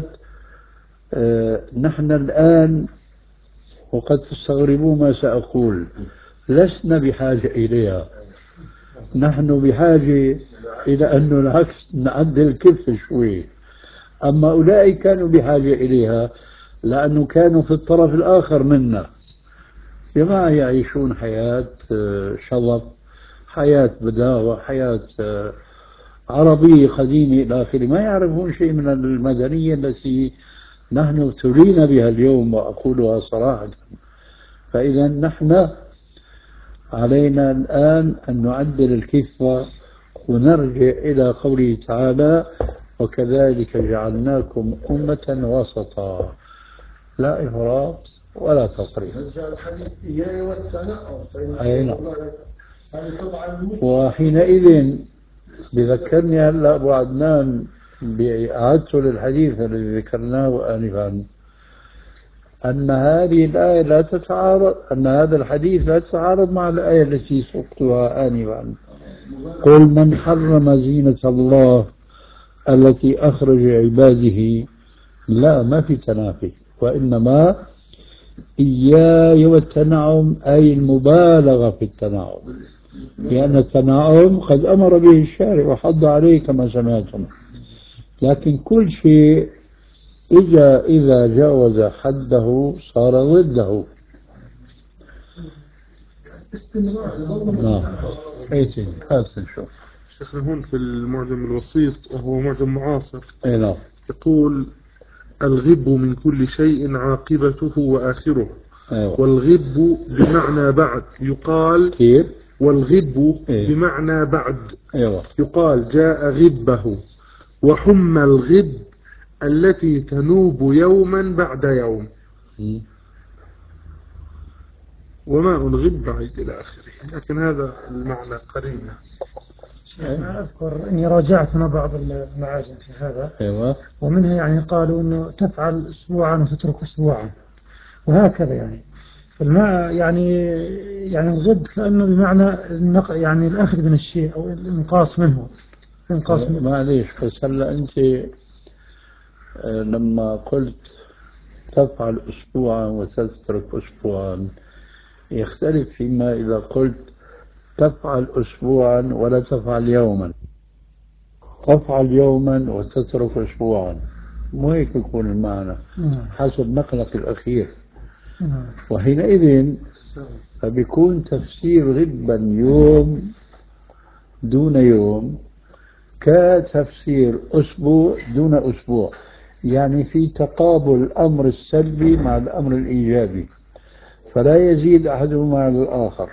S2: آه نحن الآن، وقد تستغربوا ما سأقول، لسنا بحاجة إليها، نحن بحاجة إلى أنه العكس نعدل الكفة شوي. أما أولئك كانوا بحاجة إليها لأنه كانوا في الطرف الآخر منا، جماعة يعيشون حياة شظف، حياة بداوة، حياة عربية قديمة إلى آخره، ما يعرفون شيء من المدنية التي نحن ابتلينا بها اليوم، وأقولها صراحة. فإذا نحن علينا الآن أن نعدل الكفة ونرجع إلى قوله تعالى: وكذلك جعلناكم أمة وسطا لا إفراط ولا تفريط. أي نعم. وحينئذ بذكرني هلا أبو عدنان بإعادته للحديث الذي ذكرناه آنفا، أن هذه الآية لا تتعارض، أن هذا الحديث لا يتعارض مع الآية التي سقتها آنفا: قل من حرم زينة الله التي أخرج عباده. لا، ما في تنافي، وإنما إياي والتنعم أي المبالغة في التنعم، لأن التنعم قد أمر به الشارع وحض عليه كما سمعتم، لكن كل شيء إذا إذا جاوز حده صار ضده. نعم. ايتين هات نشوف.
S8: شيخنا هون في المعجم الوسيط وهو معجم معاصر،
S2: اي نعم،
S8: يقول: الغب من كل شيء عاقبته وآخره.
S2: أيوة.
S8: والغب بمعنى بعد يقال
S2: كيف؟
S8: والغب
S2: إيه؟
S8: بمعنى بعد
S2: أيوة.
S8: يقال جاء غبه. وحمى الغب التي تنوب يوما بعد يوم،
S2: م.
S8: وماء غب بعيد إلى آخره، لكن هذا المعنى قريب.
S5: أنا أذكر أني راجعت أنا بعض المعاجم في هذا،
S2: أيوة.
S5: ومنها يعني قالوا أنه تفعل أسبوعا وتترك أسبوعا وهكذا، يعني الماء يعني يعني الغب كأنه بمعنى النق يعني الأخذ من الشيء أو الإنقاص منه، الإنقاص منه.
S2: معليش، بس هلا أنت آه، لما قلت تفعل أسبوعا وتترك أسبوعا يختلف فيما إذا قلت تفعل أسبوعا ولا تفعل يوما. تفعل يوما وتترك أسبوعا، مو هيك يكون المعنى حسب نقلك الأخير. وحينئذ فبيكون تفسير غبا يوم دون يوم كتفسير أسبوع دون أسبوع، يعني في تقابل الأمر السلبي مع الأمر الإيجابي، فلا يزيد أحدهما على الآخر.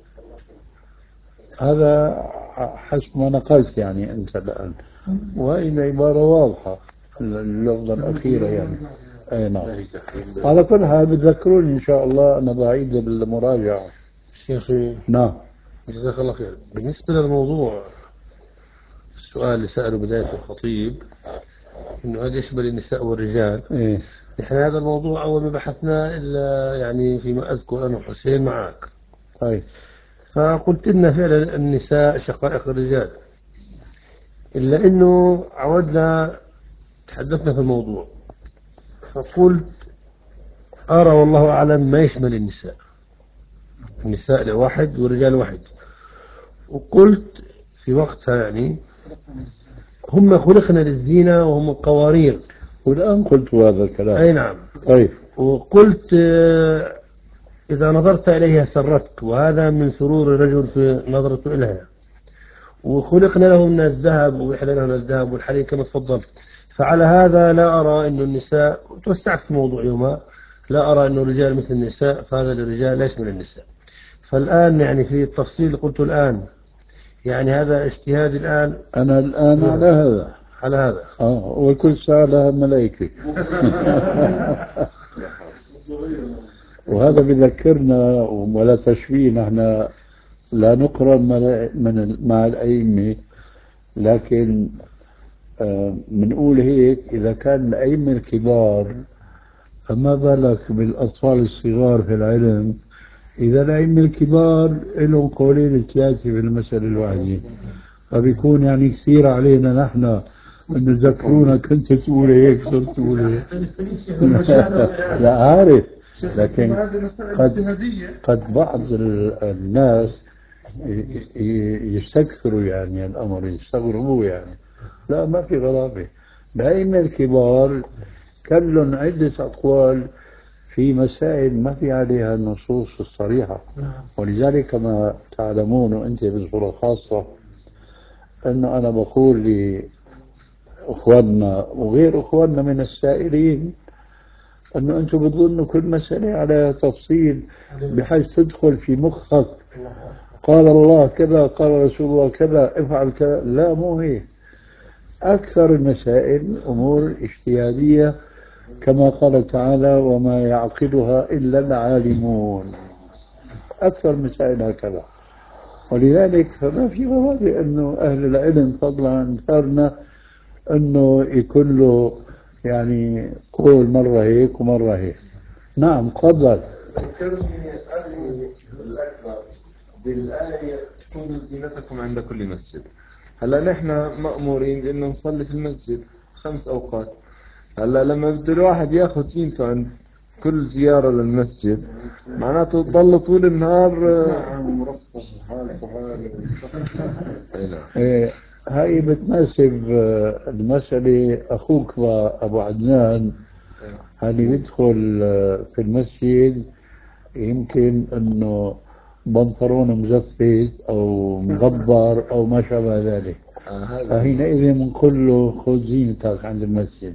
S2: هذا حسب ما نقلت يعني أنت الآن، وهي العبارة واضحة، اللفظة الأخيرة يعني. أي نعم. على كل حال بتذكروني إن شاء الله أنا بعيد بالمراجعة.
S7: شيخي
S2: نعم.
S7: جزاك الله خير. بالنسبة للموضوع السؤال اللي سأله بداية الخطيب إنه هذا يشمل النساء والرجال،
S2: إيه؟
S7: نحن هذا الموضوع أول ما بحثنا إلا يعني فيما أذكر أنا وحسين معك،
S2: طيب.
S7: فقلت إن فعلا النساء شقائق الرجال، إلا إنه عودنا تحدثنا في الموضوع فقلت أرى والله أعلم ما يشمل النساء، النساء لواحد والرجال واحد. وقلت في وقتها يعني هم خلقنا للزينة وهم القوارير،
S2: والآن قلت هذا الكلام.
S7: أي نعم.
S2: طيب.
S7: وقلت إذا نظرت إليها سرتك، وهذا من سرور الرجل في نظرته إليها. وخلقنا له من الذهب وإحنا له من الذهب والحرير كما تفضلت. فعلى هذا لا أرى أن النساء، توسعت في الموضوع يوما، لا أرى أن الرجال مثل النساء، فهذا للرجال ليس من النساء. فالآن يعني في التفصيل اللي قلته الآن يعني هذا اجتهادي الآن،
S2: أنا الآن على هذا
S7: على هذا
S2: آه وكل ساعة لها ملائكة. وهذا بذكرنا ولا تشبيه، نحن لا نقرن من مع الأئمة، لكن بنقول هيك إذا كان الأئمة الكبار فما بالك بالأطفال الصغار في العلم. إذا الأئمة الكبار لهم قولين ثلاثة في المسألة الواحدة، فبيكون يعني كثير علينا نحن أن نذكرونا كنت تقول هيك صرت تقول هيك. لا عارف، لكن
S6: هذه مسائل
S2: قد
S6: اجتهادية.
S2: قد بعض ال- الناس ي- ي- يستكثروا يعني الأمر يستغربوا يعني. لا، ما في غرابة. الأئمة الكبار كان لهم عدة أقوال في مسائل ما في عليها النصوص الصريحة، ولذلك كما تعلمون وأنت بصورة خاصة أنه أنا بقول لإخواننا وغير إخواننا من السائلين أنه أنتم بتظنوا كل مسألة على تفصيل بحيث تدخل في مخك قال الله كذا قال رسول الله كذا افعل كذا. لا، مو هيك. أكثر المسائل أمور اجتهادية كما قال تعالى وما يعقلها إلا العالمون. أكثر المسائل هكذا. ولذلك فما في مبادئ أنه أهل العلم فضلا عن غيرنا أنه يكون له يعني قول مرة هيك ومرة هيك. نعم، تفضل.
S4: ذكرني أخي الأكبر بالآية كونوا زينتكم عند كل مسجد. هلا نحن مأمورين إنه نصلي في المسجد خمس أوقات. هلا لما بده الواحد ياخذ زينته عند كل زيارة للمسجد معناته تضل طول النهار.
S6: مرفق حالك وحالك.
S2: إيه، هاي بتناسب آه، المسألة. أخوك أبو عدنان هل يدخل آه، في المسجد يمكن أنه بنطلون مزفت أو مغبر أو ما شابه ذلك، فحينئذ بنقول له خذ زينتك عند المسجد.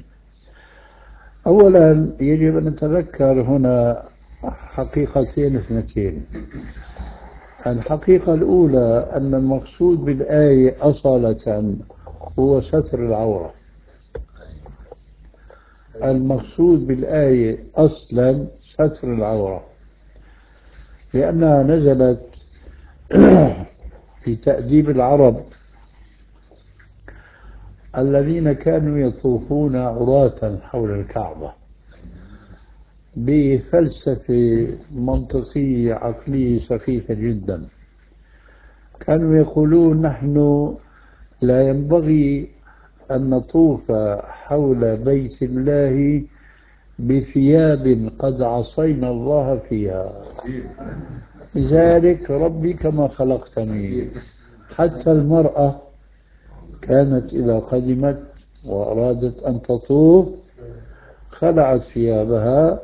S2: أولا يجب أن نتذكر هنا حقيقتين اثنتين. الحقيقة الأولى أن المقصود بالآية أصالة هو ستر العورة. المقصود بالآية أصلا ستر العورة، لأنها نزلت في تأديب العرب الذين كانوا يطوفون عراة حول الكعبة بفلسفة منطقية عقلية سخيفة جدا. كانوا يقولون نحن لا ينبغي أن نطوف حول بيت الله بثياب قد عصينا الله فيها، لذلك ربي كما خلقتني. حتى المرأة كانت إذا قدمت وأرادت أن تطوف خلعت ثيابها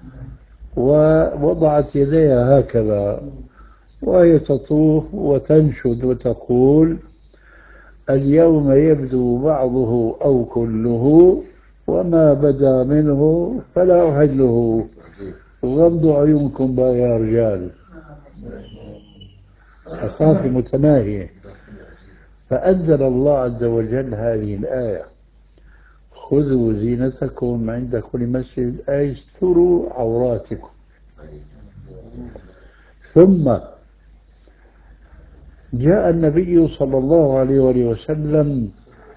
S2: ووضعت يديها هكذا وهي تطوف وتنشد وتقول اليوم يبدو بعضه أو كله وما بدا منه فلا أحله غمضوا عيونكم بقى يا رجال. ثقافة متناهية. فأنزل الله عز وجل هذه الآية خذوا زينتكم عند كل مسجد أي استروا عوراتكم. ثم جاء النبي صلى الله عليه وآله وسلم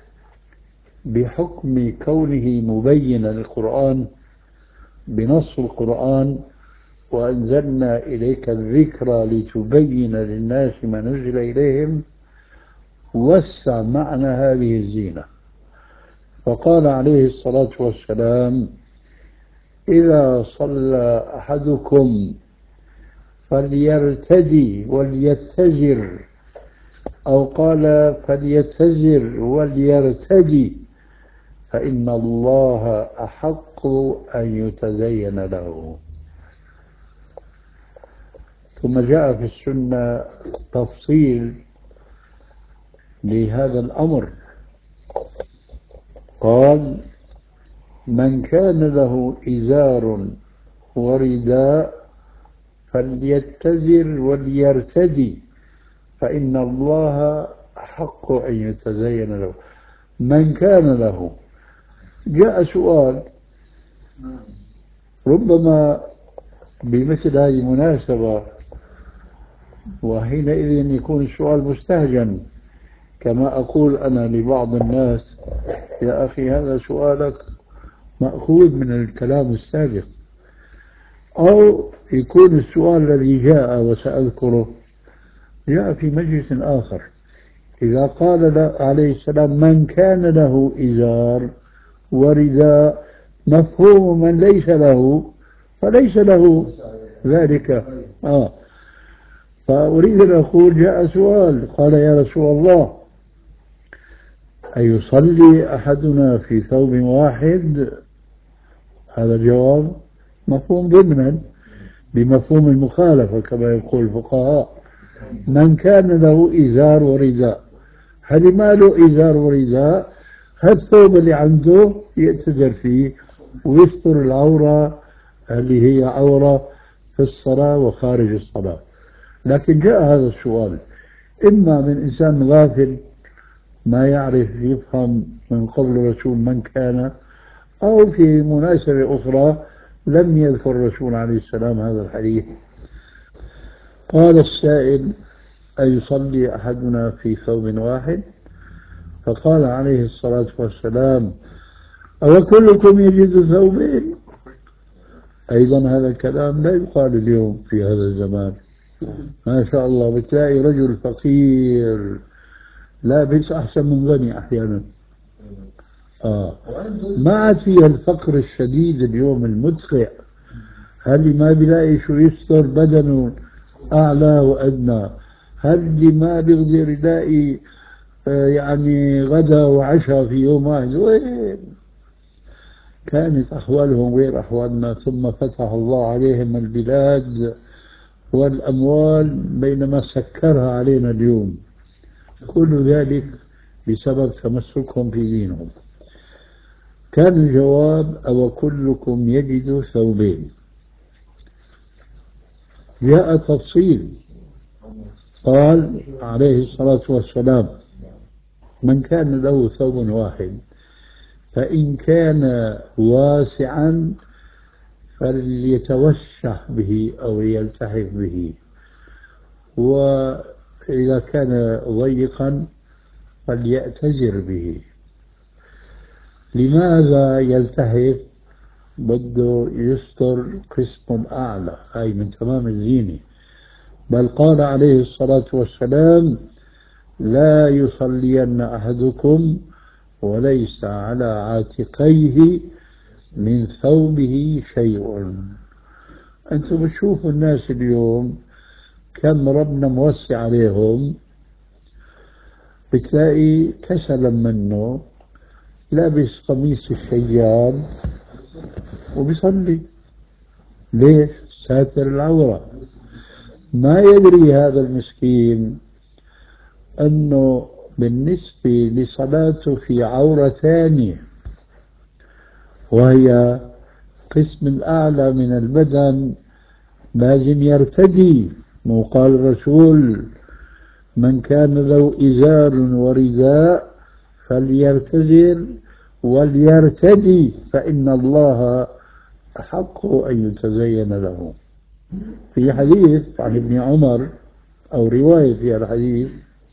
S2: بحكم كونه مبينا للقرآن بنص القرآن وأنزلنا إليك الذكر لتبين للناس ما نزل إليهم، وسع معنى هذه الزينة فقال عليه الصلاة والسلام إذا صلى أحدكم فليرتدي وليتزر، أو قال فليتزر وليرتدي فإن الله أحق أن يتزين له. ثم جاء في السنة تفصيل لهذا الأمر، قال من كان له إزار ورداء فليتزر وليرتدي فإن الله حق أن يتزين له. من كان له. جاء سؤال ربما بمثل هذه المناسبة وحينئذ يكون السؤال مستهجن، كما أقول أنا لبعض الناس يا أخي هذا سؤالك مأخوذ من الكلام السابق، أو يكون السؤال الذي جاء وسأذكره جاء في مجلس آخر. إذا قال عليه السلام من كان له إزار ورداء مفهوم من ليس له فليس له ذلك. آه فأريد أن أقول جاء سؤال قال يا رسول الله أيصلي أحدنا في ثوب واحد؟ هذا الجواب مفهوم ضمنا بمفهوم المخالفة كما يقول الفقهاء. من كان له إزار ورداء، هل ما له إزار ورداء هالثوب اللي عنده يأتذر فيه ويستر العورة اللي هي عورة في الصلاة وخارج الصلاة. لكن جاء هذا السؤال إما من إنسان غافل ما يعرف يفهم من قول الرسول من كان، أو في مناسبة أخرى لم يذكر الرسول عليه السلام هذا الحديث. قال السائل أيصلي أحدنا في ثوب واحد؟ فقال عليه الصلاة والسلام أو كلكم يجد ثوبين؟ أيضا هذا الكلام لا يقال اليوم في هذا الزمان. ما شاء الله بتلاقي رجل فقير لابس أحسن من غني أحيانا. آه. ما عاد فيها الفقر الشديد اليوم المدقع، هل ما بيلاقي شو يستر بدنه أعلى وأدنى، هل ما بيقدر يلاقي آه يعني غدا وعشاء في يوم واحد. وين كانت أحوالهم غير أحوالنا، ثم فتح الله عليهم البلاد والأموال بينما سكرها علينا اليوم. كل ذلك بسبب تمسكهم في دينهم. كان الجواب أو كلكم يجد ثوبين. جاء تفصيل قال عليه الصلاة والسلام من كان له ثوب واحد فإن كان واسعا فليتوشح به أو يلتحف به، وإذا كان ضيقا فليأتزر به. لماذا يلتحف؟ بده يستر قسم أعلى، هاي من تمام الزينة. بل قال عليه الصلاة والسلام لا يصلين أحدكم وليس على عاتقيه من ثوبه شيء. أنتم بتشوفوا الناس اليوم كم ربنا موسع عليهم، بتلاقي كسلا منه لابس قميص الشيال وبيصلي. ليش؟ ساتر العورة. ما يدري هذا المسكين أنه بالنسبة لصلاته في عورة ثانية وهي قسم الأعلى من البدن لازم يرتدي. مو قال الرسول من كان له إزار ورداء فليرتزر وليرتدي فإن الله أحق أن يتزين له. في حديث عن ابن عمر أو رواية في الحديث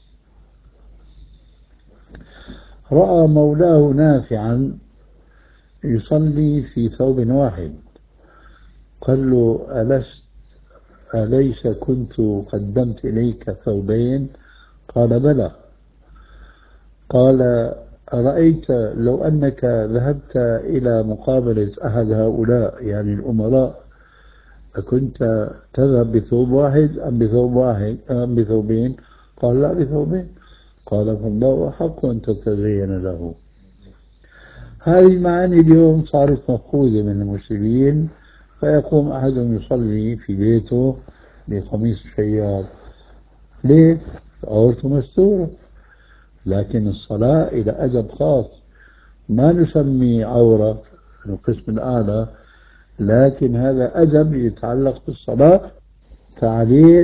S2: رأى مولاه نافعا يصلي في ثوب واحد، قال له ألست أليس كنت قدمت إليك ثوبين؟ قال بلى. قال أرأيت لو أنك ذهبت إلى مقابلة أحد هؤلاء يعني الأمراء أكنت تذهب بثوب واحد أم بثوب واحد أم بثوبين؟ قال لا بثوبين. قال فالله أحق أن تتزين له. هذه المعاني اليوم صارت مفقودة من المسلمين، فيقوم أحدهم يصلي في بيته بقميص شيال. ليه؟ عورته مستورة. لكن الصلاة إلى أدب خاص، ما نسمي عورة القسم الأعلى، لكن هذا أدب يتعلق بالصلاة. فعليه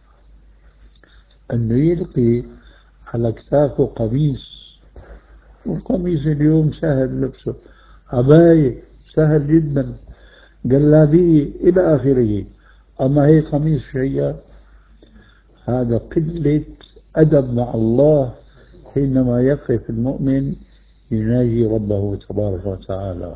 S2: أنه يلقي على كتافه قميص، والقميص اليوم سهل لبسه، عباية سهل جدا، جلابية إلى آخره. أما هي قميص شيء، هذا قلة أدب مع الله حينما يقف المؤمن يناجي ربه تبارك وتعالى.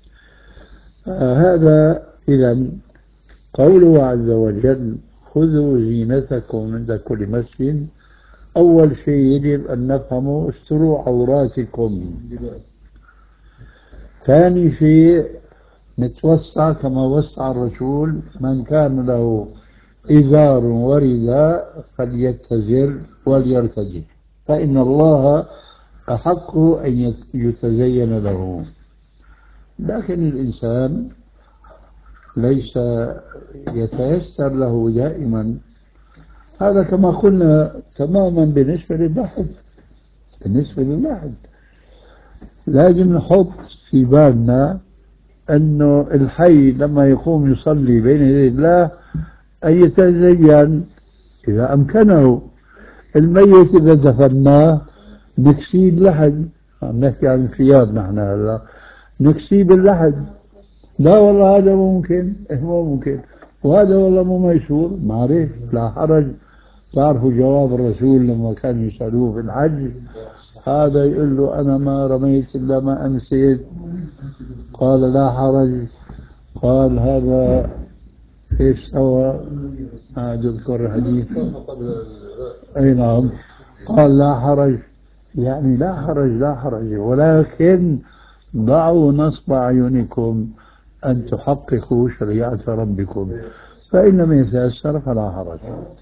S2: آه هذا إذا قوله عز وجل خذوا زينتكم عند كل مسجد. أول شيء يجب أن نفهمه استروا عوراتكم. ثاني شيء نتوسع كما وسع الرسول، من كان له إزار ورداء فليتزر وليرتجل، فإن الله أحق أن يتزين له. لكن الإنسان ليس يتيسر له دائما. هذا كما قلنا تماما بالنسبة للبحث. بالنسبة للبحث لازم نحط في بالنا أنه الحي لما يقوم يصلي بين يدي الله أن يتزين إذا أمكنه. الميت إذا دفناه نكسيه اللحد، عم نحكي عن الثياب نحن هلا، نكسيه باللحد. لا والله هذا ممكن، إيه مو ممكن، وهذا والله مو ميسور، معلش لا حرج. تعرفوا جواب الرسول لما كانوا يسألوه في الحج، هذا يقول له أنا ما رميت إلا ما أمسيت، قال لا حرج. قال هذا ايش سوى؟ هذا يذكر الحديث، اي نعم، قال لا حرج، يعني لا حرج لا حرج، ولكن ضعوا نصب أعينكم أن تحققوا شريعة ربكم، فإن لم يتيسر فلا حرج.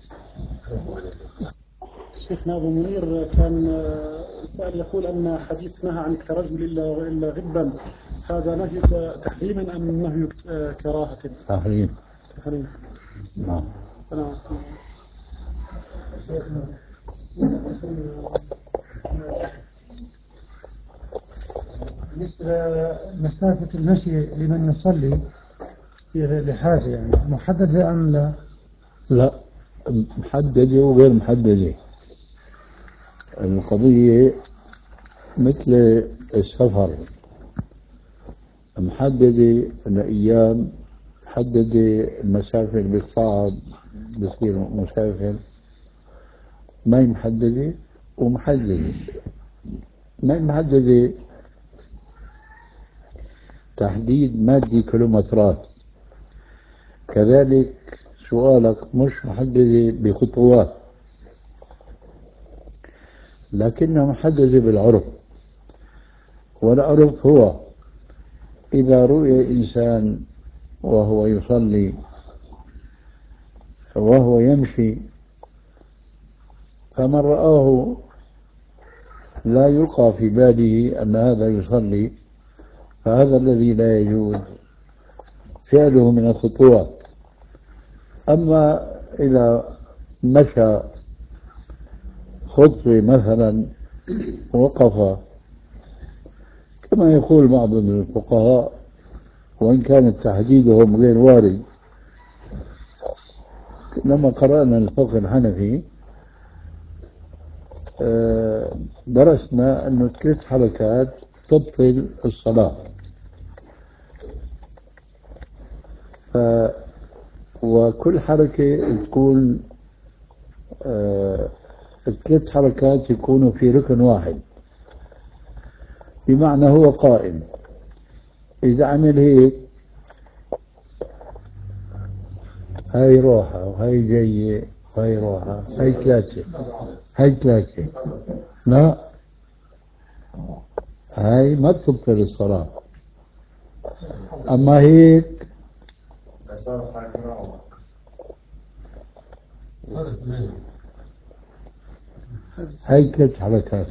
S9: شيخنا أبو منير كان سائل يقول أن حديث نهى عن الترجل إلا إلا غبا، هذا نهي تحريما أم نهي كراهة؟
S2: تحريم.
S9: تحريم.
S2: نعم.
S9: السلام عليكم.
S5: بالنسبة لمسافة المشي لمن يصلي لحاجة يعني محددة أم لا؟
S2: لا، محددة وغير محددة. القضية مثل السفر، محددة الأيام، محددة المسافة اللي بيقطعها بصير مسافر، ما هي محددة ومحددة. ما هي محددة تحديد مادي كيلومترات، كذلك سؤالك مش محددة بخطوات، لكنها محددة بالعرف. والعرف هو إذا رؤي إنسان وهو يصلي وهو يمشي، فمن رآه لا يلقى في باله أن هذا يصلي، فهذا الذي لا يجوز فعله من الخطوات. أما إذا مشى خطوة مثلا وقف، كما يقول بعض الفقهاء وإن كان تحديدهم غير وارد، لما قرأنا الفقه الحنفي درسنا أنه ثلاث حركات تبطل الصلاة، ف وكل حركة تكون الثلاث حركات يكونوا في ركن واحد، بمعنى هو قائم. إذا عمل هيك هاي روحة وهاي جاية وهاي روحة، هاي ثلاثة، هاي ثلاثة، لا هاي ما بتبطل الصلاة. أما هيك هاي ثلاث حركات.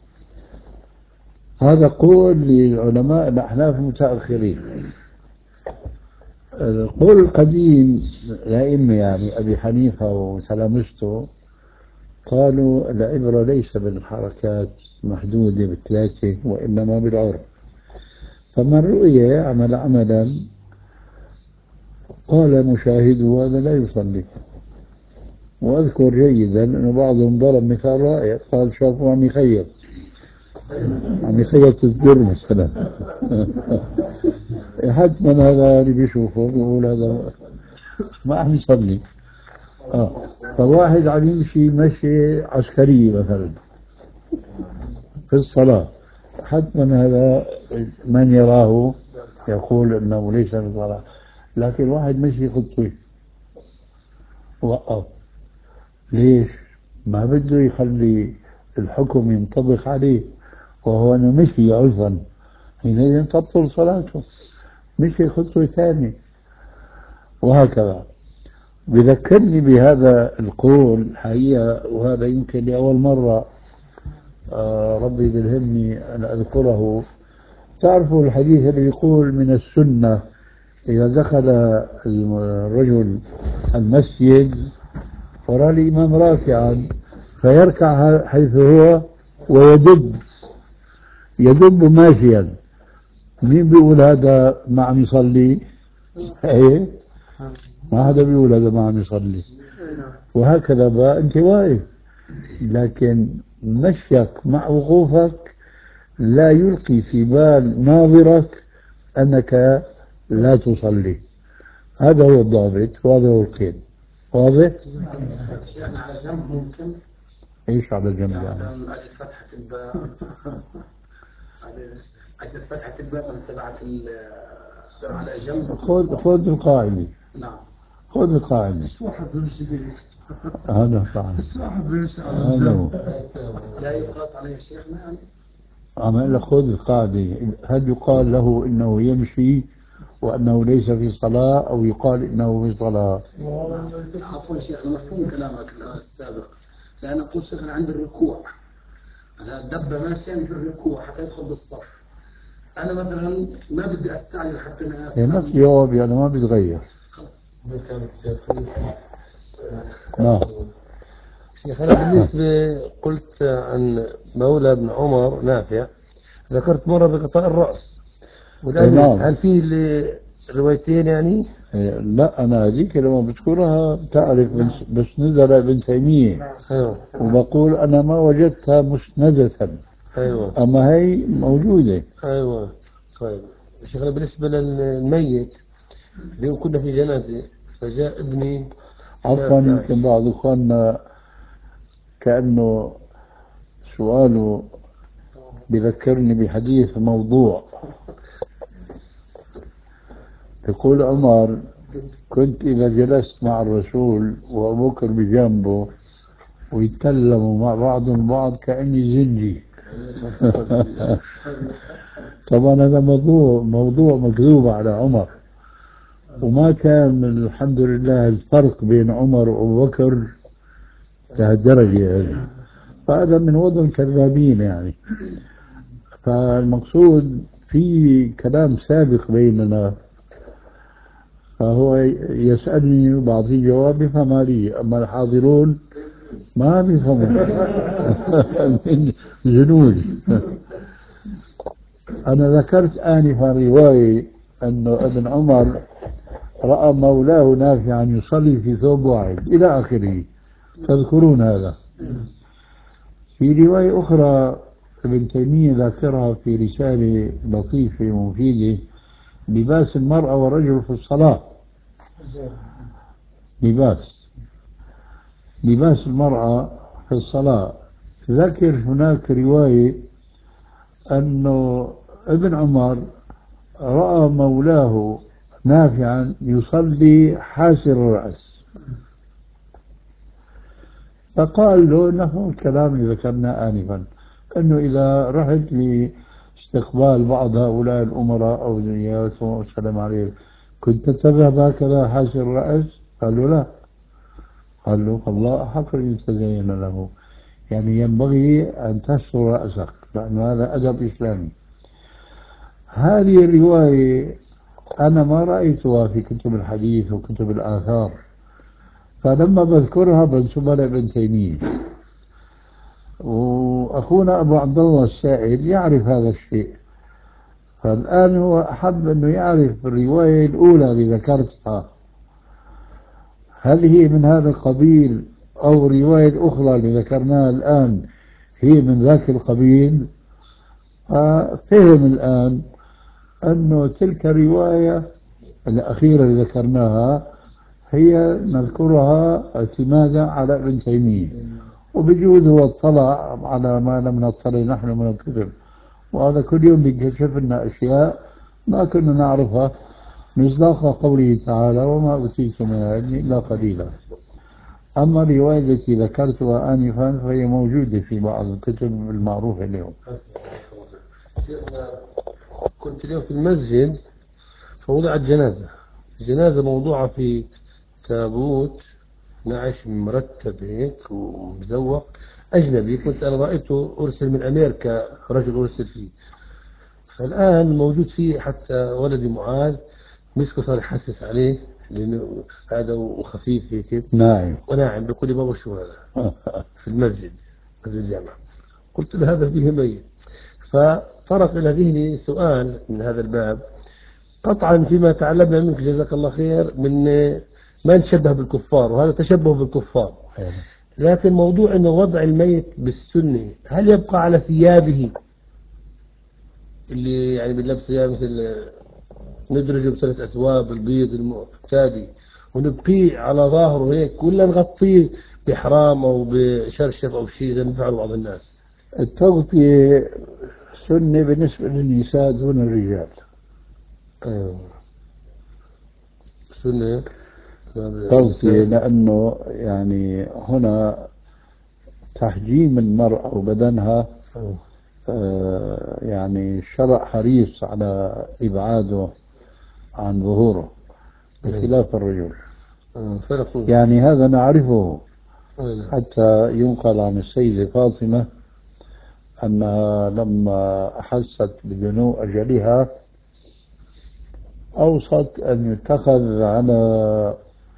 S2: هذا قول للعلماء الأحناف المتأخرين. القول القديم الأئمة يعني أبي حنيفة وسلامسته قالوا العبرة ليس بالحركات محدودة بالثلاثة وإنما بالعرف. فمن رؤي عمل عملا قال مشاهده هذا لا يصلي. وأذكر جيدا أن بعضهم ضرب مثال رائع، قال شافوا عم يخيط عم يخيط الزر مثلا حتما هذا اللي بيشوفه بيقول هذا ما عم يصلي. اه فواحد عم يمشي مشي عسكرية مثلا في الصلاة، حتما هذا من يراه يقول انه ليس في الصلاة. لكن واحد مشي خطوة وقف، ليش؟ ما بده يخلي الحكم ينطبق عليه، وهو انه مشي عذرا، حينئذ تبطل صلاته. مشي خطوة ثانية، وهكذا. بذكرني بهذا القول حقيقة، وهذا يمكن لأول مرة آه ربي يلهمني أن أذكره. تعرفوا الحديث اللي يقول من السنة إذا دخل الرجل المسجد ورأى الإمام راكعا فيركع حيث هو ويدب يدب ماشيا، مين بيقول هذا ما عم يصلي؟ ايه، ما حدا بيقول هذا ما عم يصلي. وهكذا بقى انت واقف، لكن مشيك مع وقوفك لا يلقي في بال ناظرك انك لا تصلي. هذا هو الضابط وهذا هو القيد. واضح؟
S3: يعني على جنب ممكن.
S2: ايش على جنب
S3: يعني
S2: يعني؟
S3: مثلا أجل فتحة الباب أجل فتحة الباب تبعت على جنب.
S2: خذ خذ القاعدة.
S3: نعم.
S2: خذ القاعدة.
S8: واحد بيمشي به.
S2: هذا صحيح.
S8: واحد بيمشي على
S2: هذا هو.
S3: لا يقاس عليه شيخنا يعني.
S2: عم أقول لك خذ القاعدة. هل يقال له إنه يمشي وأنه ليس في صلاة، أو يقال إنه في صلاة؟
S3: عفوا شيخنا، مفهوم كلامك السابق، لأن قلت شيخنا عند الركوع أنا دب ماشيا في الركوع حتى يدخل بالصف. أنا مثلا ما بدي أستعجل حتى أنا
S2: يعني نفس جوابي يعني ما بيتغير. نعم.
S7: شيخ أنا بالنسبة قلت عن مولى ابن عمر نافع، ذكرت مرة بغطاء الرأس، والآن
S2: نعم.
S7: هل في روايتين يعني؟
S2: إيه، لا أنا هذيك لما بذكرها تعرف بس- بس نزل ابن تيمية.
S7: أيوه.
S2: وبقول أنا ما وجدتها مسندة،
S7: أيوه.
S2: أما هي موجودة.
S7: أيوه. طيب شيخ أنا بالنسبة للميت اليوم كنا في جنازة فجاء ابني.
S2: عفوا يمكن بعض إخواننا كأنه سؤاله بذكرني بحديث موضوع. يقول عمر كنت إذا جلست مع الرسول وأبو بكر بجانبه ويتكلموا مع بعضهم بعض كأني زنجي. طبعا هذا موضوع موضوع مكذوب على عمر، وما كان الحمد لله الفرق بين عمر وأبو بكر لهالدرجة هذه، فهذا من وضع الكذابين يعني. فالمقصود في كلام سابق بيننا، فهو يسألني وبعطيه جواب بفهم لي، أما الحاضرون ما بيفهموا من جنود. أنا ذكرت آنفا رواية أنه ابن عمر رأى مولاه نافعا يصلي في ثوب واحد إلى آخره، تذكرون هذا؟ في رواية أخرى ابن تيمية ذاكرها في رسالة لطيفة مفيدة، لباس المرأة والرجل في الصلاة. لباس لباس المرأة في الصلاة. ذكر هناك رواية أنه ابن عمر رأى مولاه نافعا يصلي حاسر الرأس، فقال له نفس الكلام اللي ذكرناه آنفا، أنه إذا رحت لاستقبال بعض هؤلاء الأمراء أو زيارتهم والسلام عليكم كنت تذهب هكذا حاسر الرأس؟ قال له لا. قال له الله أحق أن يتزين له، يعني ينبغي أن تستر رأسك لأن هذا أدب إسلامي. هذه الرواية أنا ما رأيتها في كتب الحديث وكتب الآثار، فلما بذكرها بنسبها لابن تيمية، وأخونا أبو عبد الله السائل يعرف هذا الشيء، فالآن هو أحب أنه يعرف الرواية الأولى اللي ذكرتها هل هي من هذا القبيل أو الرواية الأخرى اللي ذكرناها الآن هي من ذاك القبيل. ففهم الآن أنه تلك الرواية الأخيرة اللي ذكرناها هي نذكرها اعتمادا على ابن تيمية، وبجوز هو اطلع على ما لم نطلع نحن من الكتب، وهذا كل يوم بيكشف لنا أشياء ما كنا نعرفها، مصداق قوله تعالى وما أوتيتم من العلم إلا قليلا. أما الرواية التي ذكرتها آنفا فهي موجودة في بعض الكتب المعروفة اليوم.
S7: كنت اليوم في المسجد فوضعت جنازة. الجنازة موضوعة في تابوت نعش مرتب هيك ومزوق أجنبي، كنت أنا رأيته أرسل من أمريكا، رجل أرسل فيه. فالآن موجود فيه حتى ولدي معاذ مسكه صار يحسس عليه لأنه هذا وخفيف هيك
S2: ناعم
S7: وناعم، بيقول لي بابا شو هذا في المسجد مسجد الجامعة. قلت له هذا فيه ميت. فطرق إلى ذهني سؤال من هذا الباب. قطعا فيما تعلمنا منك جزاك الله خير من ما نتشبه بالكفار، وهذا تشبه بالكفار، لكن موضوع أنه وضع الميت بالسنة هل يبقى على ثيابه اللي يعني بنلبس ثياب مثل ندرجه بثلاث أثواب البيض المعتادي ونبقيه على ظاهره هيك، ولا نغطيه بحرام أو بشرشف أو شيء زي ما بيفعلوا بعض الناس؟
S2: التغطية سنة بالنسبة للنساء دون الرجال.
S7: أيوة. سنة
S2: تغطية لأنه يعني هنا تحجيم المرأة وبدنها آه يعني الشرع حريص على إبعاده عن ظهوره بخلاف الرجل. يعني هذا نعرفه حتى ينقل عن السيدة فاطمة أنها لما أحست بدنو أجلها أوصت أن يتخذ على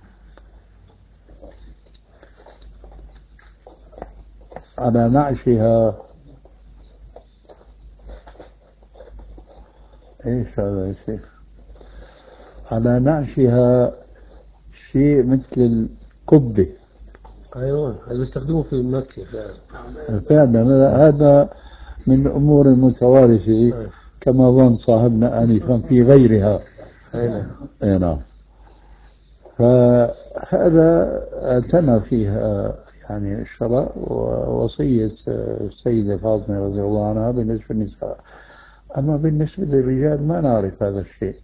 S2: على نعشها إيش هذا يا شيخ؟ على نعشها شيء مثل القبة.
S7: أيوة هذا بيستخدموه في مكة فعلا.
S2: فعلا هذا من الأمور المتوارثة كما ظن صاحبنا آنفا في غيرها. أي نعم. فهذا اعتنى فيها يعني الشرع ووصية السيدة فاطمة رضي الله عنها بالنسبة للنساء. أما بالنسبة للرجال ما نعرف هذا الشيء.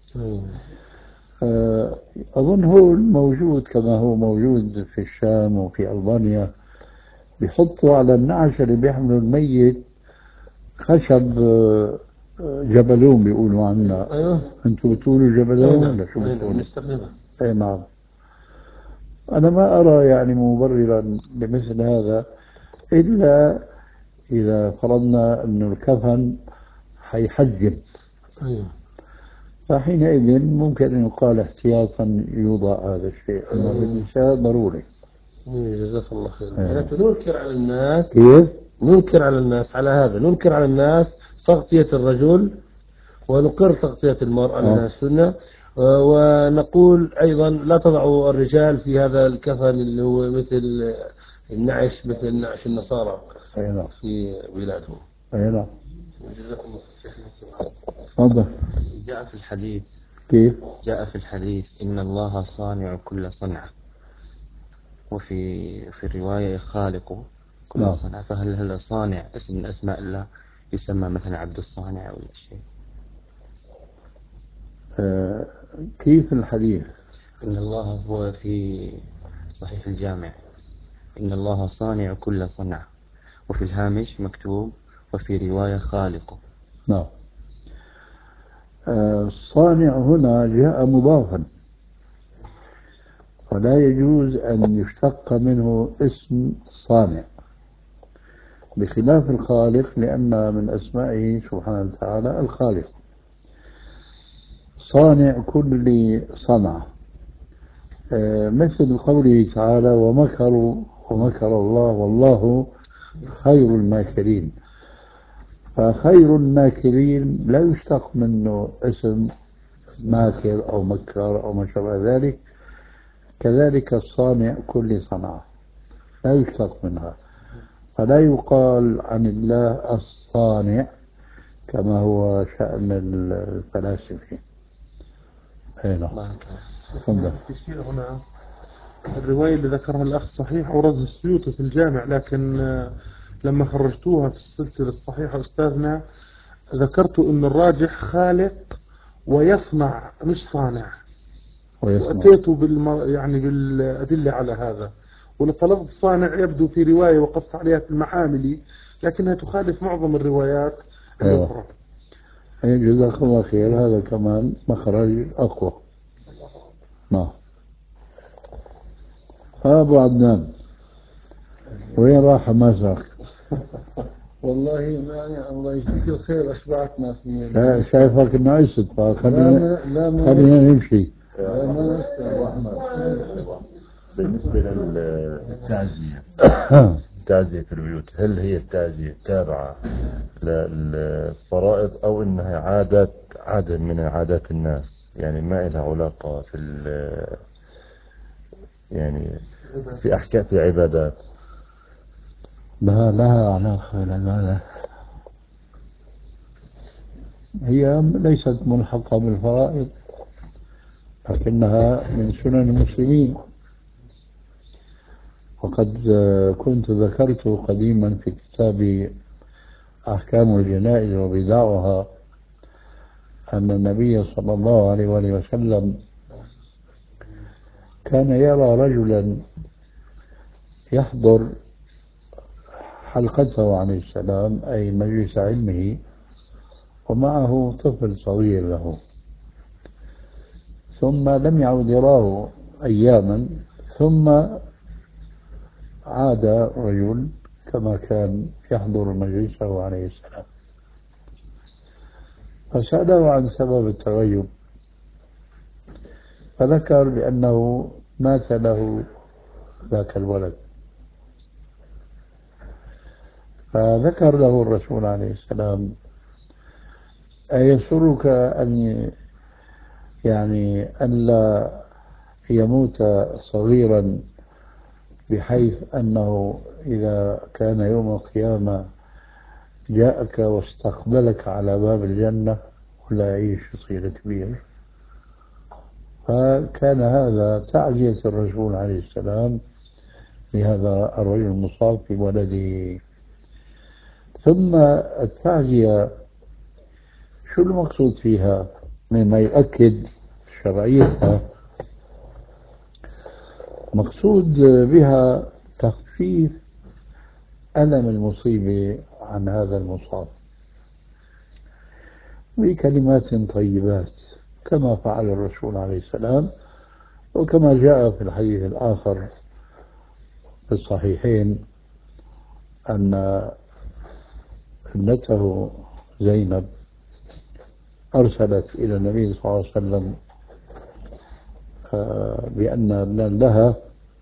S2: أظن هو موجود كما هو موجود في الشام وفي ألبانيا، بيحطوا على النعش اللي بيحملوا الميت خشب جبلون بيقولوا عنه.
S7: أيوة.
S2: أنتوا بتقولوا جبلون ولا شو بتقولوا؟ أي نعم. أنا ما أرى يعني مبررا لمثل هذا إلا إذا فرضنا أن الكفن حيحجم.
S7: أيوة.
S2: فحينئذ ممكن أن يقال احتياطا يوضع هذا الشيء، أما بالنساء ضروري.
S7: جزاك الله خير. يعني ننكر على الناس
S2: كيف؟
S7: ننكر على الناس على هذا، ننكر على الناس تغطية الرجل ونقر تغطية المرأة لأنها السنة، ونقول أيضا لا تضعوا الرجال في هذا الكفن اللي هو مثل النعش مثل نعش النصارى في بلادهم.
S2: أي نعم.
S7: جزاكم الله خير.
S2: تفضل.
S10: جاء في الحديث
S2: كيف؟
S10: جاء في الحديث إن الله صانع كل صنعة، وفي في الرواية خالق كل
S2: نعم.
S10: صنعة، فهل هل صانع اسم من أسماء الله يسمى مثلا عبد الصانع ولا شيء؟
S2: آه كيف الحديث؟
S10: إن الله هو في صحيح الجامع إن الله صانع كل صنعة، وفي الهامش مكتوب وفي رواية خالقه.
S2: نعم. الصانع هنا جاء مضافا، ولا يجوز أن يشتق منه اسم صانع بخلاف الخالق، لأن من أسمائه سبحانه وتعالى الخالق. صانع كل صنعة، مثل قوله تعالى ومكروا ومكر الله والله خير الماكرين. فخير الماكرين لا يشتق منه اسم ماكر أو مكر أو ما شابه ذلك. كذلك الصانع كل صنعة لا يشتق منها، فلا يقال عن الله الصانع كما هو شأن الفلاسفة. هنا تفضل.
S8: تشير هنا الرواية اللي ذكرها الأخ صحيح أوردها السيوطي في الجامع، لكن لما خرجتوها في السلسلة الصحيحة أستاذنا ذكرت أن الراجح خالق ويصنع مش صانع، وأتيت بالمر... يعني بالأدلة على هذا. ولطلبت صانع يبدو في رواية وقفت عليها في المحاملي لكنها تخالف معظم الروايات الأخرى.
S2: إيه، جزاك الله خير، هذا كمان مخرج أقوى. نعم. أبو عدنان، وين راح حماسك؟
S3: والله يعني الله يجزيك الخير، أشبعتنا في
S2: شا- شايفك إنه عشت،
S3: لا
S2: فخلينا
S3: ما لا ما
S2: خلينا نمشي.
S3: لا ما أستاهل.
S6: بالنسبة للتعزية التعزية في البيوت، هل هي التعزية تابعة للفرائض أو إنها عادات عادة من عادات الناس، يعني ما لها علاقة في ال- يعني في أحكام في عبادات؟
S2: لها لها علاقة، لها هي ليست ملحقة بالفرائض، لكنها من سنن المسلمين. وقد كنت ذكرت قديما في كتابي أحكام الجنائز وبدعها أن النبي صلى الله عليه وآله وسلم كان يرى رجلا يحضر حلقته عليه السلام، أي مجلس علمه، ومعه طفل صغير له، ثم لم يعد يراه أياما، ثم عاد رجل كما كان يحضر مجلسه عليه السلام، فسأله عن سبب التغيب، فذكر بأنه مات له ذاك الولد. فذكر له الرسول عليه السلام: أيسرك أن يعني أن لا يموت صغيرا بحيث أنه إذا كان يوم القيامة جاءك واستقبلك على باب الجنة ولا يعيش يصير كبير؟ فكان هذا تعزية الرسول عليه السلام لهذا الرجل المصاب في ولده. ثم التعزية شو المقصود فيها مما يؤكد شرعيتها؟ مقصود بها تخفيف ألم المصيبة عن هذا المصاب بكلمات طيبات، كما فعل الرسول عليه السلام، وكما جاء في الحديث الآخر في الصحيحين أن ابنته زينب أرسلت إلى النبي صلى الله عليه وسلم بأن ابنا لها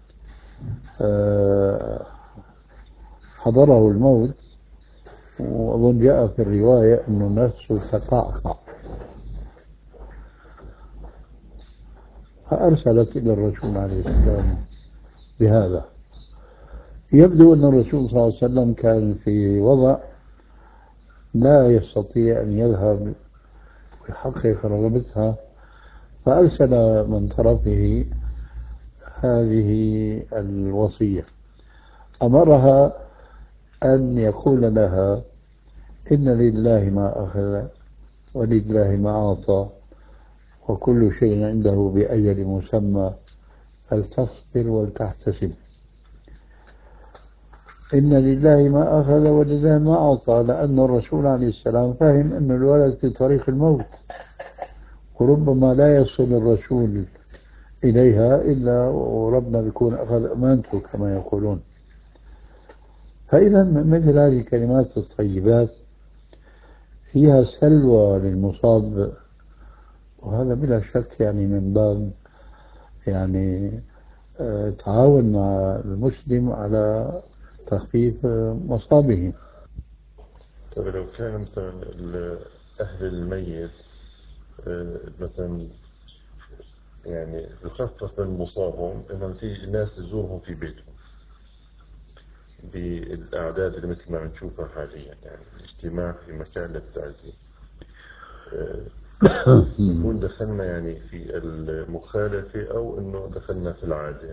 S2: حضره الموت، وأظن جاء في الرواية أنه نفسه تقعقع، فأرسلت إلى الرسول عليه السلام بهذا. يبدو أن الرسول صلى الله عليه وسلم كان في وضع لا يستطيع أن يذهب ويحقق رغبتها، فأرسل من طرفه هذه الوصية، أمرها أن يقول لها: إن لله ما أخذ ولله ما أعطى وكل شيء عنده بأجل مسمى فلتصبر ولتحتسب. إن لله ما أخذ ولله ما أعطى، لأن الرسول عليه السلام فهم أن الولد في طريق الموت، وربما لا يصل الرسول إليها إلا وربنا بيكون أخذ أمانته كما يقولون. فإذا مثل هذه الكلمات الطيبات فيها سلوى للمصاب، وهذا بلا شك يعني من باب يعني آه تعاون مع المسلم على تخفيف مصابه.
S6: طيب لو كان مثلا أهل الميت مثلا يعني يخفف من مصابهم إنه في ناس تزورهم في بيتهم بالأعداد اللي مثل ما بنشوفها حاليا، يعني الاجتماع في مكان للتعزية، نكون دخلنا يعني في المخالفة أو إنه دخلنا في العادة؟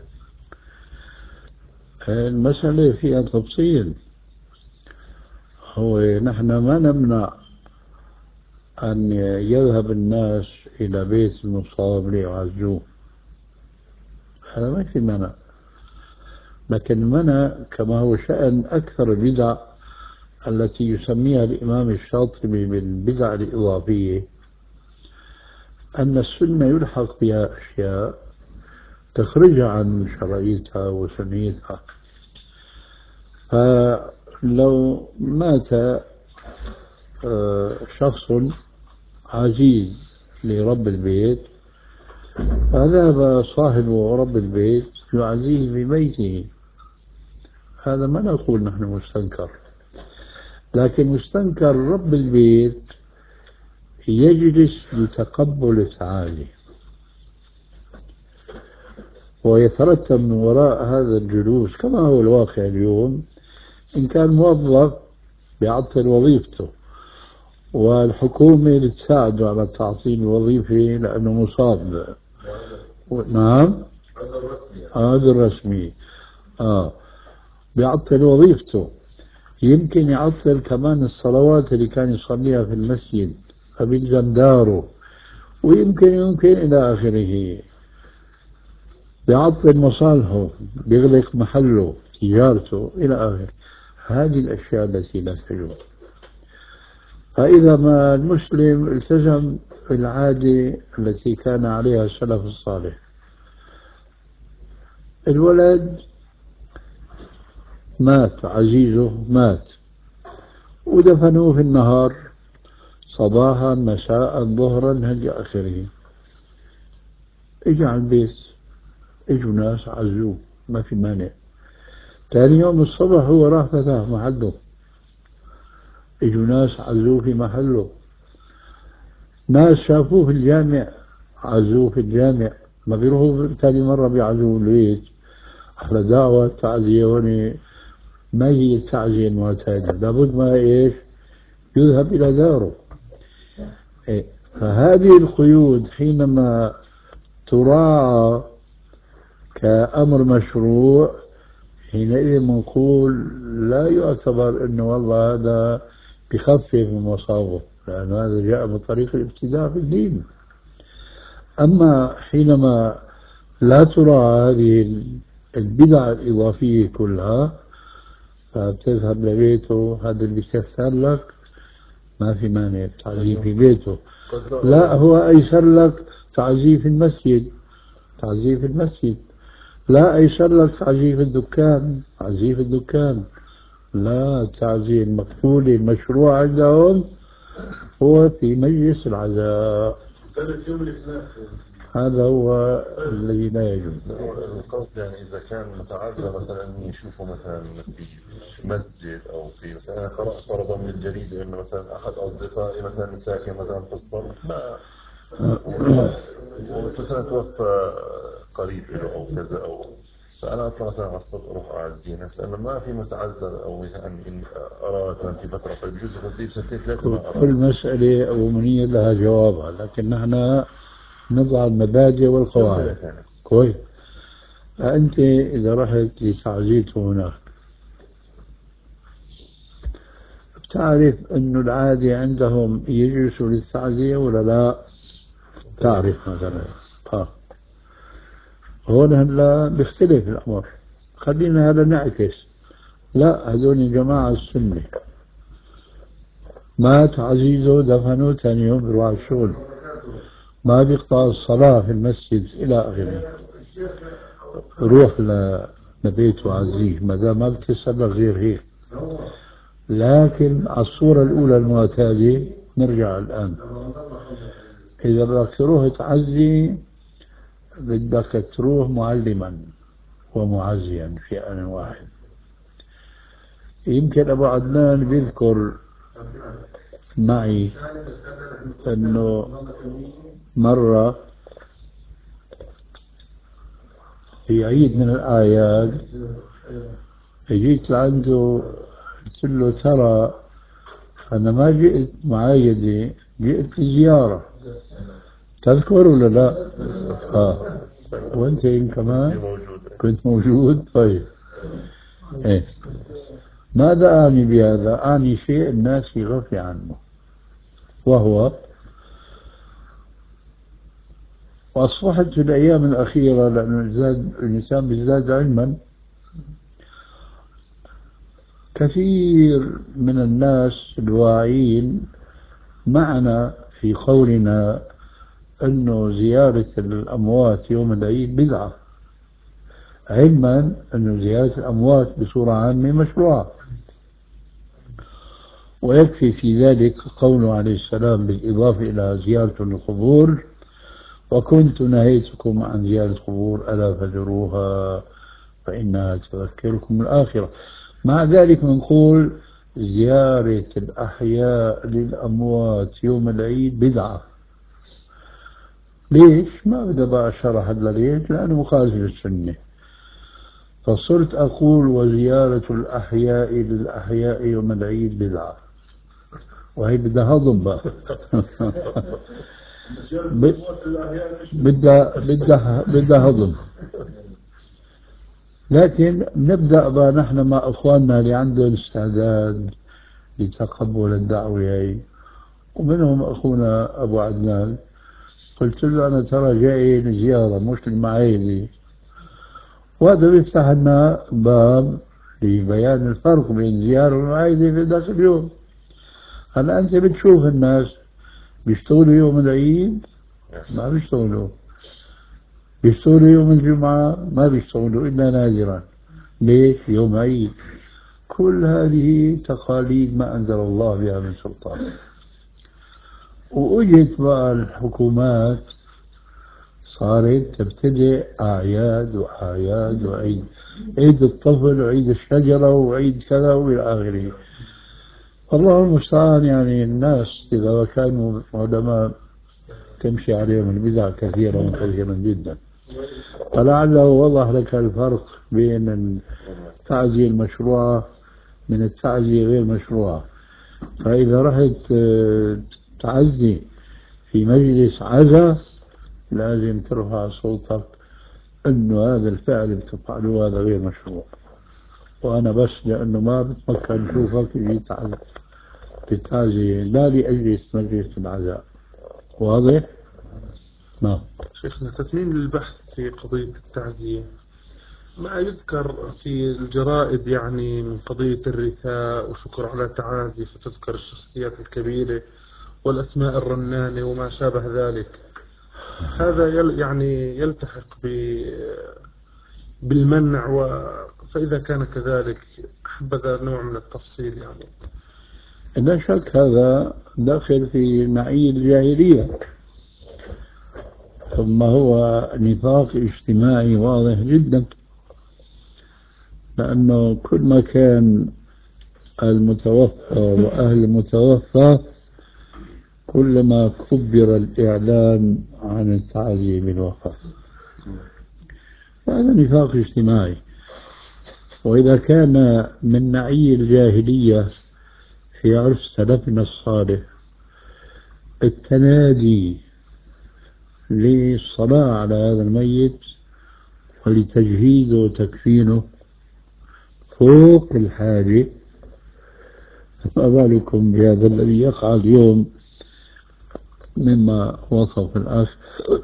S2: المسألة فيها تفصيل. هو نحن ما نمنع أن يذهب الناس إلى بيت المصاب ليعزوه، هذا ما في منع، لكن المنع كما هو شأن أكثر البدع التي يسميها الإمام الشاطبي بالبدع الإضافية أن السنة يلحق بها أشياء تخرجها عن شرعيتها وسنيتها. فلو مات شخص عزيز لرب البيت فذهب صاحب رب البيت يعزيه في بيته، هذا ما نقول نحن مستنكر، لكن مستنكر رب البيت يجلس لتقبل التعازي، ويترتب من وراء هذا الجلوس كما هو الواقع اليوم إن كان موظف بيعطل وظيفته والحكومة بتساعده على تعطيل الوظيفة لأنه مصاب. نعم هذا الرسمي آه بيعطل وظيفته، يمكن يعطل كمان الصلوات اللي كان يصليها في المسجد فبيلزم داره، ويمكن يمكن إلى آخره، بيعطل مصالحه، بيغلق محله تجارته إلى آخره. هذه الأشياء التي لا تجوز. فإذا ما المسلم التزم بالعادة التي كان عليها السلف الصالح، الولد مات عزيزه مات ودفنوه في النهار صباحا مساء ظهرا إلى آخره، اجى على البيت اجوا ناس عزوه ما في مانع، ثاني يوم الصبح هو راح فتح محله، اجوا ناس عزوه في محله، ناس شافوه في الجامع عزوه في الجامع، ما بيروحوا ثاني مرة بيعزوه البيت على دعوة تعزية. هون ما هي التعزية المعتادة، لابد ما ايش يذهب إلى داره. إيه؟ فهذه القيود حينما تراعى كأمر مشروع حينئذ نقول لا يعتبر انه والله هذا بخفف من مصابه، لأن هذا جاء من طريق الابتداع في الدين. أما حينما لا تراعى هذه البدع الإضافية كلها فبتذهب لبيته، هذا اللي بيسهل لك ما في مانع تعزيه في بيته، لا هو أيسر لك تعزيه في المسجد، تعزيه في المسجد، لا أيسر لك تعزيه في الدكان، تعزيه في الدكان، لا التعزيه المقبولة المشروع عندهم هو في مجلس العزاء. هذا هو الذي لا يجوز.
S6: القصد يعني إذا كان متعذر مثلا يشوفوا مثلا في مسجد أو في مثلا، أنا قرأت فرضا من الجريدة إنه مثلا أحد أصدقائي مثلا ساكن مثلا في الصف ما ومثلا توفى قريب له أو كذا، أو فأنا أطلع مثلا على الصف أروح أعزيه نفسي لأنه ما في متعذر، أو مثلا إن أرى مثلا في فترة قريبة بجوز تدريب سنتين ثلاثة ما أرى.
S2: كل مسألة أبو منير لها جوابها، لكن نحن نضع المبادئ والقواعد. كويس. فأنت إذا رحت لتعزيته هناك بتعرف أنه العادة عندهم يجلسوا للتعزية ولا لا؟ تعرف مثلا ها هون هلا بيختلف الأمر، خلينا هذا نعكس، لا هذول جماعة السنة مات عزيزه دفنوه ثاني يوم بيروح على الشغل، ما بيقطع الصلاة في المسجد إلى آخره، روح لبيته عزيه ما دام ما بتسأل غير هيك. لكن على الصورة الأولى المعتادة نرجع الآن، إذا بدك تروح تعزي بدك تروح معلما ومعزيا في آن واحد. يمكن أبو عدنان بيذكر معي أنه مرة في عيد من الأعياد جيت لعنده قلت له ترى أنا ما جئت معايدة، جئت لزيارة، تذكر ولا لا؟ آه. وأنت كمان كنت موجود. طيب إيه. ماذا أعني بهذا؟ أعني شيء الناس في غفلة عنه، وهو وأصبحت في الأيام الأخيرة لأن الإنسان بيزداد علما كثير من الناس الواعين معنا في قولنا أنه زيارة الأموات يوم العيد بدعة، علما أن زيارة الأموات بصورة عامة مشروعة. ويكفي في ذلك قوله عليه السلام بالإضافة إلى زيارة القبور: وكنت نهيتكم عن زيارة القبور ألا فزوروها فإنها تذكركم الآخرة. مع ذلك نقول زيارة الأحياء للأموات يوم العيد بدعة. ليش؟ ما بدي بقى شرح هلا ليش، لأنه مخالف للسنة. فصرت أقول وزيارة الأحياء للأحياء يوم العيد بدعة، وهي بدها هضم بقى. بدها بدها بدها هضم. لكن نبدأ بقى نحن مع أخواننا اللي عندهم استعداد لتقبل الدعوة هي، ومنهم أخونا أبو عدنان. قلت له أنا ترى جاي لزيارة مش للمعايدة، وهذا بيفتح لنا باب لبيان الفرق بين زيارة والمعايدة في ذاك اليوم. هلا أنت بتشوف الناس بيشتغلوا يوم العيد ما بيشتغلوا، بيشتغلوا يوم الجمعة ما بيشتغلوا إلا نادرا. ليش؟ يوم عيد. كل هذه تقاليد ما أنزل الله بها من سلطان. وأجت بقى الحكومات صارت تبتدئ أعياد وأعياد وعيد، عيد الطفل وعيد الشجرة وعيد كذا وإلى آخره. الله المستعان. يعني الناس إذا كانوا علماء تمشي عليهم البدع كثيرا وكثيرا جدا. فلعله وضح لك الفرق بين التعزية المشروعة من التعزية غير مشروعة. فإذا رحت تعزي في مجلس عزا لازم ترفع صوتك انه هذا الفعل اللي بتفعله هذا غير مشروع. وانا بس لانه ما بتفكر نشوفك في تعزية لا لاجل مجلس العزاء. واضح؟ نعم.
S8: شيخنا تتميم للبحث في قضية التعزية، ما يذكر في الجرائد يعني من قضية الرثاء وشكر على تعازي، فتذكر الشخصيات الكبيرة والأسماء الرنانة وما شابه ذلك. هذا يل يعني يلتحق بالمنع، و فإذا كان كذلك حبذا نوع من التفصيل. يعني
S2: لا شك هذا داخل في معي الجاهلية، ثم هو نفاق اجتماعي واضح جدا. لأنه كل ما كان المتوفى وأهل المتوفى كلما كبر الإعلان عن التعزية بالوفاة. هذا نفاق اجتماعي. وإذا كان من نعي الجاهلية في عرف سلفنا الصالح التنادي للصلاة على هذا الميت ولتجهيزه وتكفينه فوق الحاجة، فما بالكم بهذا الذي يقع اليوم مما وصف الأخ،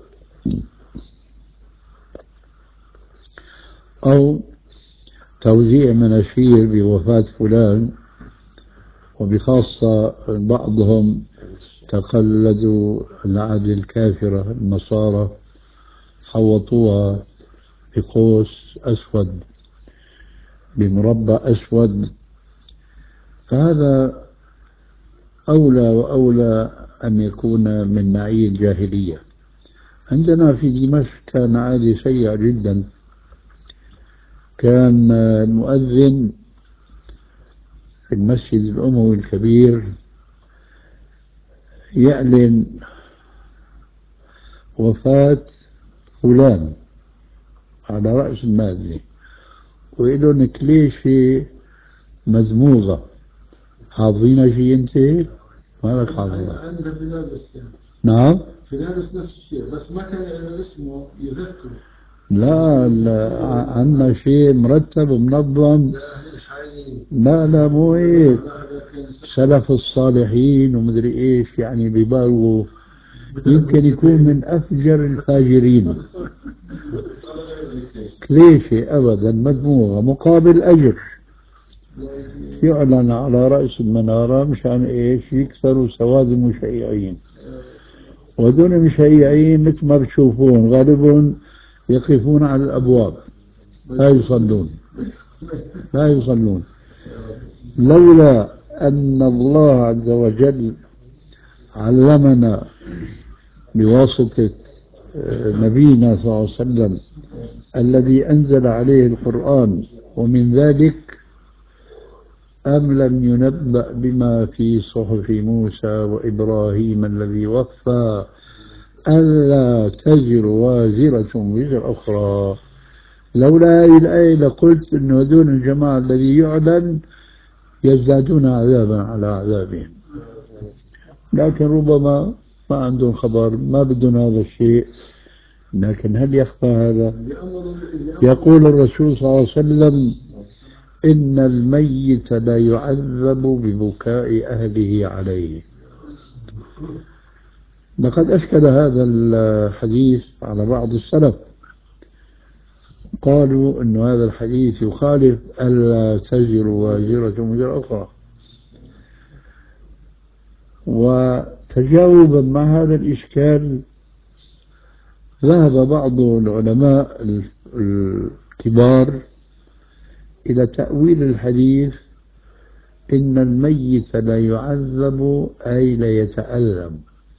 S2: أو توزيع مناشير بوفاة فلان، وبخاصة بعضهم تقلدوا العادة الكافرة النصارى حوطوها بقوس أسود بمربع أسود. فهذا أولى وأولى أن يكون من نعي الجاهلية. عندنا في دمشق كان عادة سيئة جدا. كان المؤذن في المسجد الأموي الكبير يعلن وفاة فلان على رأس المادة وإلهم كليشة مزموغة. حافظين شيء انت؟ ما لك حافظها.
S7: عندنا في نادس يعني.
S2: نعم
S7: في نادس نفس الشيء، بس ما كان اسمه يذكر.
S2: لا لا عندنا شيء مرتب ومنظم. لا لا مو هيك. سلف الصالحين ومدري ايش يعني بيبالغوا، يمكن يكون من افجر الفاجرين. كليشة ابدا مدموغة مقابل اجر. الميت يعلن على رأس المنارة مشان إيش؟ يكسروا سواد المشيعين. ودون المشيعين مثل ما بتشوفون غالبهم يقفون على الأبواب لا يصلون لا يصلون لولا أن الله عز وجل علمنا بواسطة نبينا صلى الله عليه وسلم الذي أنزل عليه القرآن، ومن ذلك أم لم ينبأ بما في صحف موسى وإبراهيم الذي وفى ألا تزر وازرة وزر أخرى. لولا هذه الآية لقلت أن هذول الجماعة الذي يعلن يزدادون عذابا على عذابهم، لكن ربما ما عندهم خبر، ما بدهم هذا الشيء. لكن هل يخفى هذا؟ يقول الرسول صلى الله عليه وسلم إن الميت لا يعذب ببكاء أهله عليه. لقد أشكل هذا الحديث على بعض السلف، قالوا أن هذا الحديث يخالف ألا تزر وازرة وزر أخرى. وتجاوبا مع هذا الإشكال ذهب بعض العلماء الكبار إلى تأويل الحديث إن الميت لا يعذب أي لا يتألم،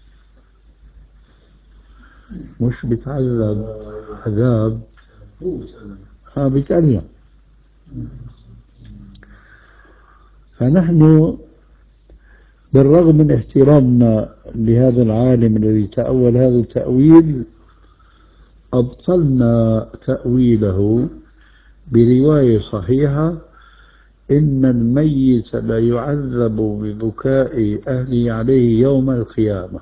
S2: مش بيتعذب عذاب، ها بيتألم. فنحن بالرغم من احترامنا لهذا العالم الذي تأول هذا التأويل أبطلنا تأويله برواية صحيحة إن الميت لا يعذب ببكاء أهله عليه يوم القيامة.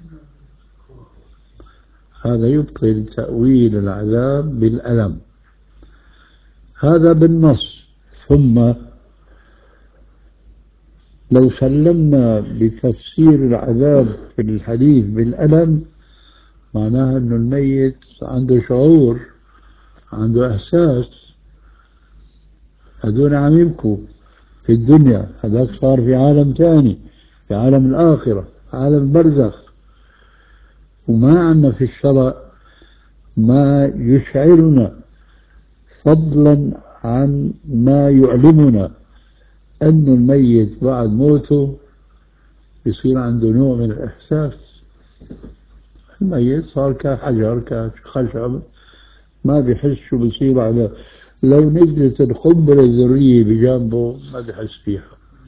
S2: هذا يبطل تأويل العذاب بالألم، هذا بالنص. ثم لو سلمنا بتفسير العذاب في الحديث بالألم معناها أن الميت عنده شعور، عنده إحساس. هذول عم يبكوا في الدنيا، هذاك صار في عالم ثاني، في عالم الآخرة، عالم البرزخ. وما عندنا في الشرع ما يشعرنا فضلا عن ما يعلمنا أن الميت بعد موته يصير عنده نوع من الإحساس. الميت صار كحجر كخشب ما بيحس شو بيصير على، لو نزلت القنبلة الذرية بجانبه ما بيحس فيها.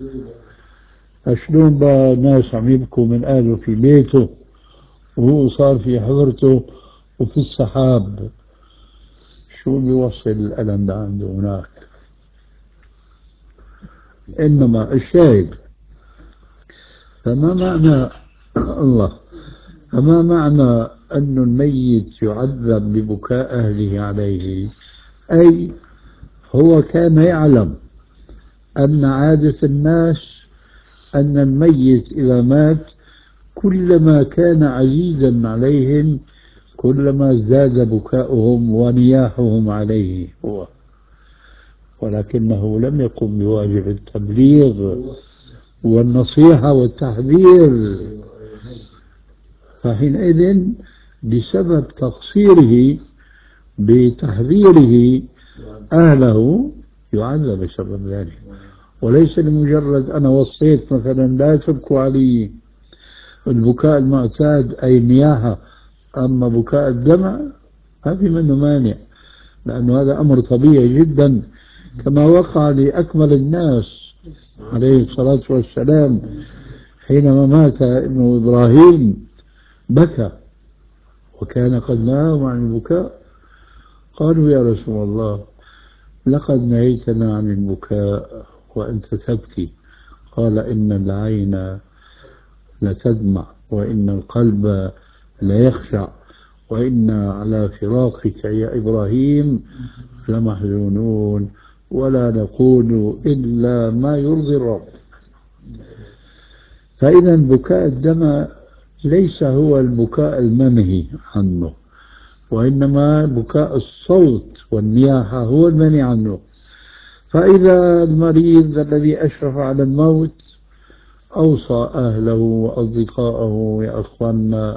S2: شلون بقى ناس عم يبكوا من أهله في بيته وهو صار في حضرته وفي السحاب، شو بيوصل الألم ده عنده هناك؟ إنما الشاهد، فما معنى الله فما معنى أن الميت يعذب ببكاء أهله عليه؟ أي هو كان يعلم أن عادة الناس أن الميت إذا مات كلما كان عزيزا عليهم كلما ازداد بكاؤهم ونياحهم عليه هو، ولكنه لم يقم بواجب التبليغ والنصيحة والتحذير. فحينئذ بسبب تقصيره بتحذيره أهله يعذب بسبب ذلك، وليس لمجرد أنا وصيت مثلا لا تبكوا علي البكاء المعتاد أي النياحة. أما بكاء الدمع ما في منه مانع، لأنه هذا أمر طبيعي جدا كما وقع لأكمل الناس عليه الصلاة والسلام. حينما مات ابن إبراهيم بكى وكان قد نهاهم عن البكاء. قالوا يا رسول الله لقد نهيتنا عن البكاء وأنت تبكي. قال إن العين لتدمع وإن القلب ليخشع وإنا على فراقك يا إبراهيم لمحزونون ولا نقول إلا ما يرضي الرب. فإذا بكاء الدمع ليس هو البكاء المنهي عنه، وإنما بكاء الصوت والنياحة هو المنهي عنه. فإذا المريض الذي أشرف على الموت أوصى أهله وأصدقائه يا أخوانا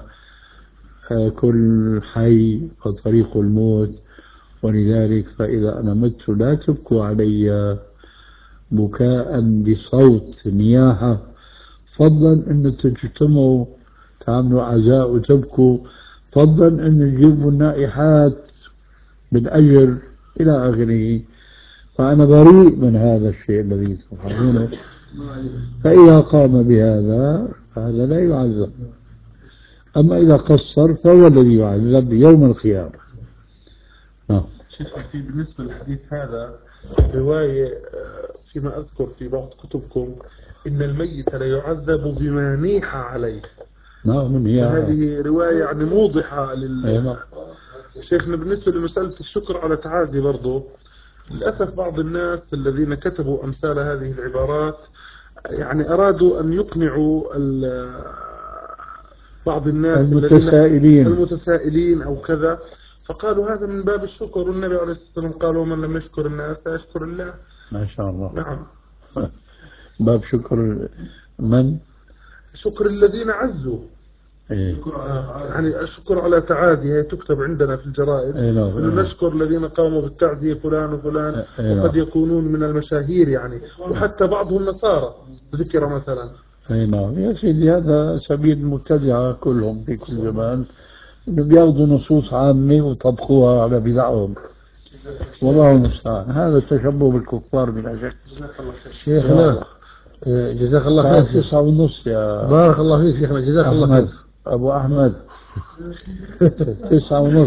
S2: كل حي وطريق الموت، ولذلك فإذا أنا مت لا تبكوا علي بكاء بصوت نياحة، فضلا أن تجتمعوا تعملوا عزاء وتبكوا، فضلا أن تجيبوا النائحات بالأجر إلى آخره. فأنا بريء من هذا الشيء الذي تفعلونه، فإذا قام بهذا فهذا لا يعذب، أما إذا قصر فهو الذي يعذب يوم القيامة. نعم.
S8: شيخ في بالنسبة للحديث هذا رواية فيما أذكر في بعض كتبكم إن الميت لا يعذب بما نيح عليه.
S2: نعم هي
S8: هذه رواية يعني موضحة لل شيخنا. بالنسبة لمسألة الشكر على تعازي برضو، للأسف بعض الناس الذين كتبوا أمثال هذه العبارات يعني أرادوا أن يقنعوا بعض الناس
S2: المتسائلين
S8: المتسائلين أو كذا، فقالوا هذا من باب الشكر، والنبي عليه الصلاة والسلام قال ومن لم يشكر الناس فيشكر الله.
S2: ما شاء الله.
S8: نعم.
S2: باب شكر من؟
S8: شكر الذين عزوا.
S2: إيه؟
S8: يعني الشكر على تعازي هي تكتب عندنا في الجرائد.
S2: إيه نعم.
S8: إنه نشكر الذين قاموا بالتعزية فلان وفلان.
S2: إيه
S8: وقد
S2: نعم.
S8: يكونون من المشاهير يعني، وحتى بعضهم نصارى ذكر مثلا.
S2: اي نعم يا سيدي، هذا سبيل المبتدعة كلهم في كل زمان، انه بياخذوا نصوص عامة وطبقوها على بدعهم، والله المستعان. هذا التشبه بالكفار بلا شك.
S7: شيخنا جزاك الله خير.
S2: تسعة ونص يا
S7: بارك الله فيك شيخنا، جزاك الله خير.
S2: أبو أحمد تسعة ونص،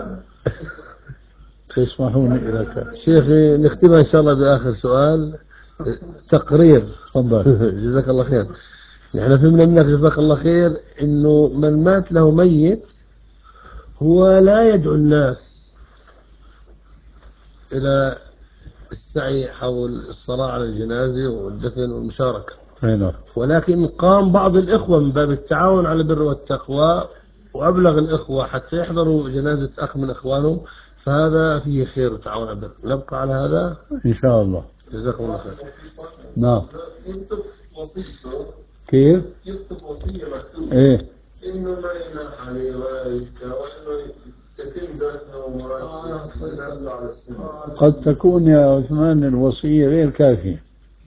S2: تسمحوني لك
S7: شيخي نختمها إن شاء الله بآخر سؤال تقرير.
S2: تفضل.
S7: جزاك الله خير. نحن فهمنا منك جزاك الله خير إنه من مات له ميت هو لا يدعو الناس إلى السعي حول الصلاة على الجنازة والدفن والمشاركة،
S2: هنا.
S7: ولكن قام بعض الإخوة من باب التعاون على البر والتقوى وأبلغ الإخوة حتى يحضروا جنازة أخ من إخوانهم، فهذا فيه خير وتعاون على البر. نبقى على هذا
S2: إن شاء الله.
S7: جزاكم الله خير.
S2: نعم.
S11: يكتب وصيته.
S2: كيف؟
S11: يكتب وصية مكتوبة.
S2: إيه؟
S11: إنه ما ينح عليه ولا يشكى، وإنه يتم دفنه وما يدل على السنة.
S2: قد تكون يا عثمان الوصية غير كافية،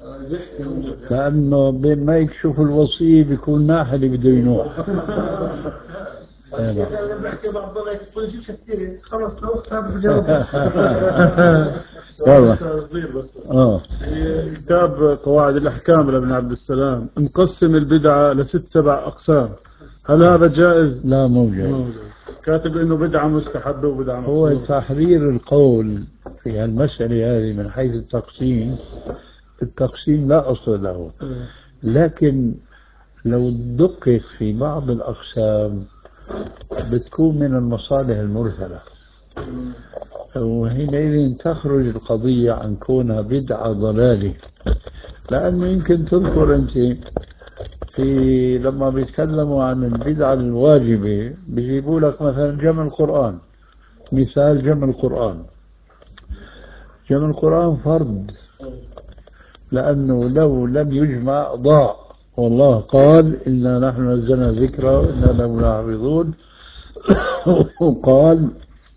S2: لأنه بين ما يكشف الوصية بيكون ناح اللي بده ينوح.
S5: أنا بحكي بعض الضلع يقول يجيب كثير خلاص لو كتاب بجاوب.
S2: والله.
S8: اه كتاب قواعد الأحكام لابن عبد السلام مقسم البدعة لست سبع أقسام، هل هذا جائز؟
S2: لا مو جائز.
S8: كاتب إنه بدعة مستحبة وبدعة مكروهة.
S2: هو تحرير القول في المسألة هذه من حيث التقسيم، التقسيم لا أصل له، لكن لو دقق في بعض الأقسام بتكون من المصالح المرسلة، وحينئذ تخرج القضية عن كونها بدعة ضلالة. لأنه يمكن تذكر أنت في لما بيتكلموا عن البدعة الواجبة بيجيبوا لك مثلا جمع القرآن، مثال جمع القرآن. جمع القرآن فرض، لأنه لو لم يجمع ضاع، والله قال إنا نحن نزلنا ذكرى وإنا له لحافظون. وقال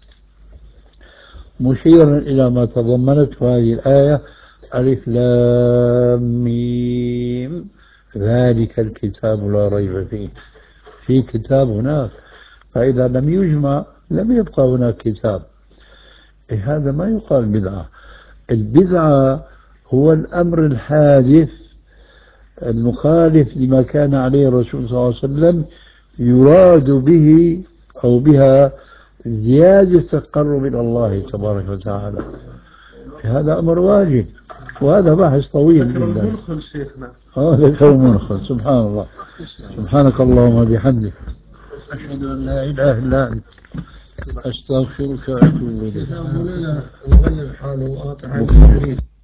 S2: مشيرا إلى ما تضمنته هذه الآية ألف لام ميم ذلك الكتاب لا ريب فيه، في كتاب هناك، فإذا لم يجمع لم يبقى هناك كتاب. إيه هذا ما يقال بدعة. البدعة هو الأمر الحادث المخالف لما كان عليه الرسول صلى الله عليه وسلم، يراد به أو بها زيادة التقرب إلى الله تبارك وتعالى. هذا أمر واجب، وهذا بحث طويل جدا.
S8: منخل شيخنا.
S2: اه ذكر منخل. سبحان الله. سبحانك اللهم وبحمدك أشهد أن لا إله إلا أنت أستغفرك وأتوب إليك.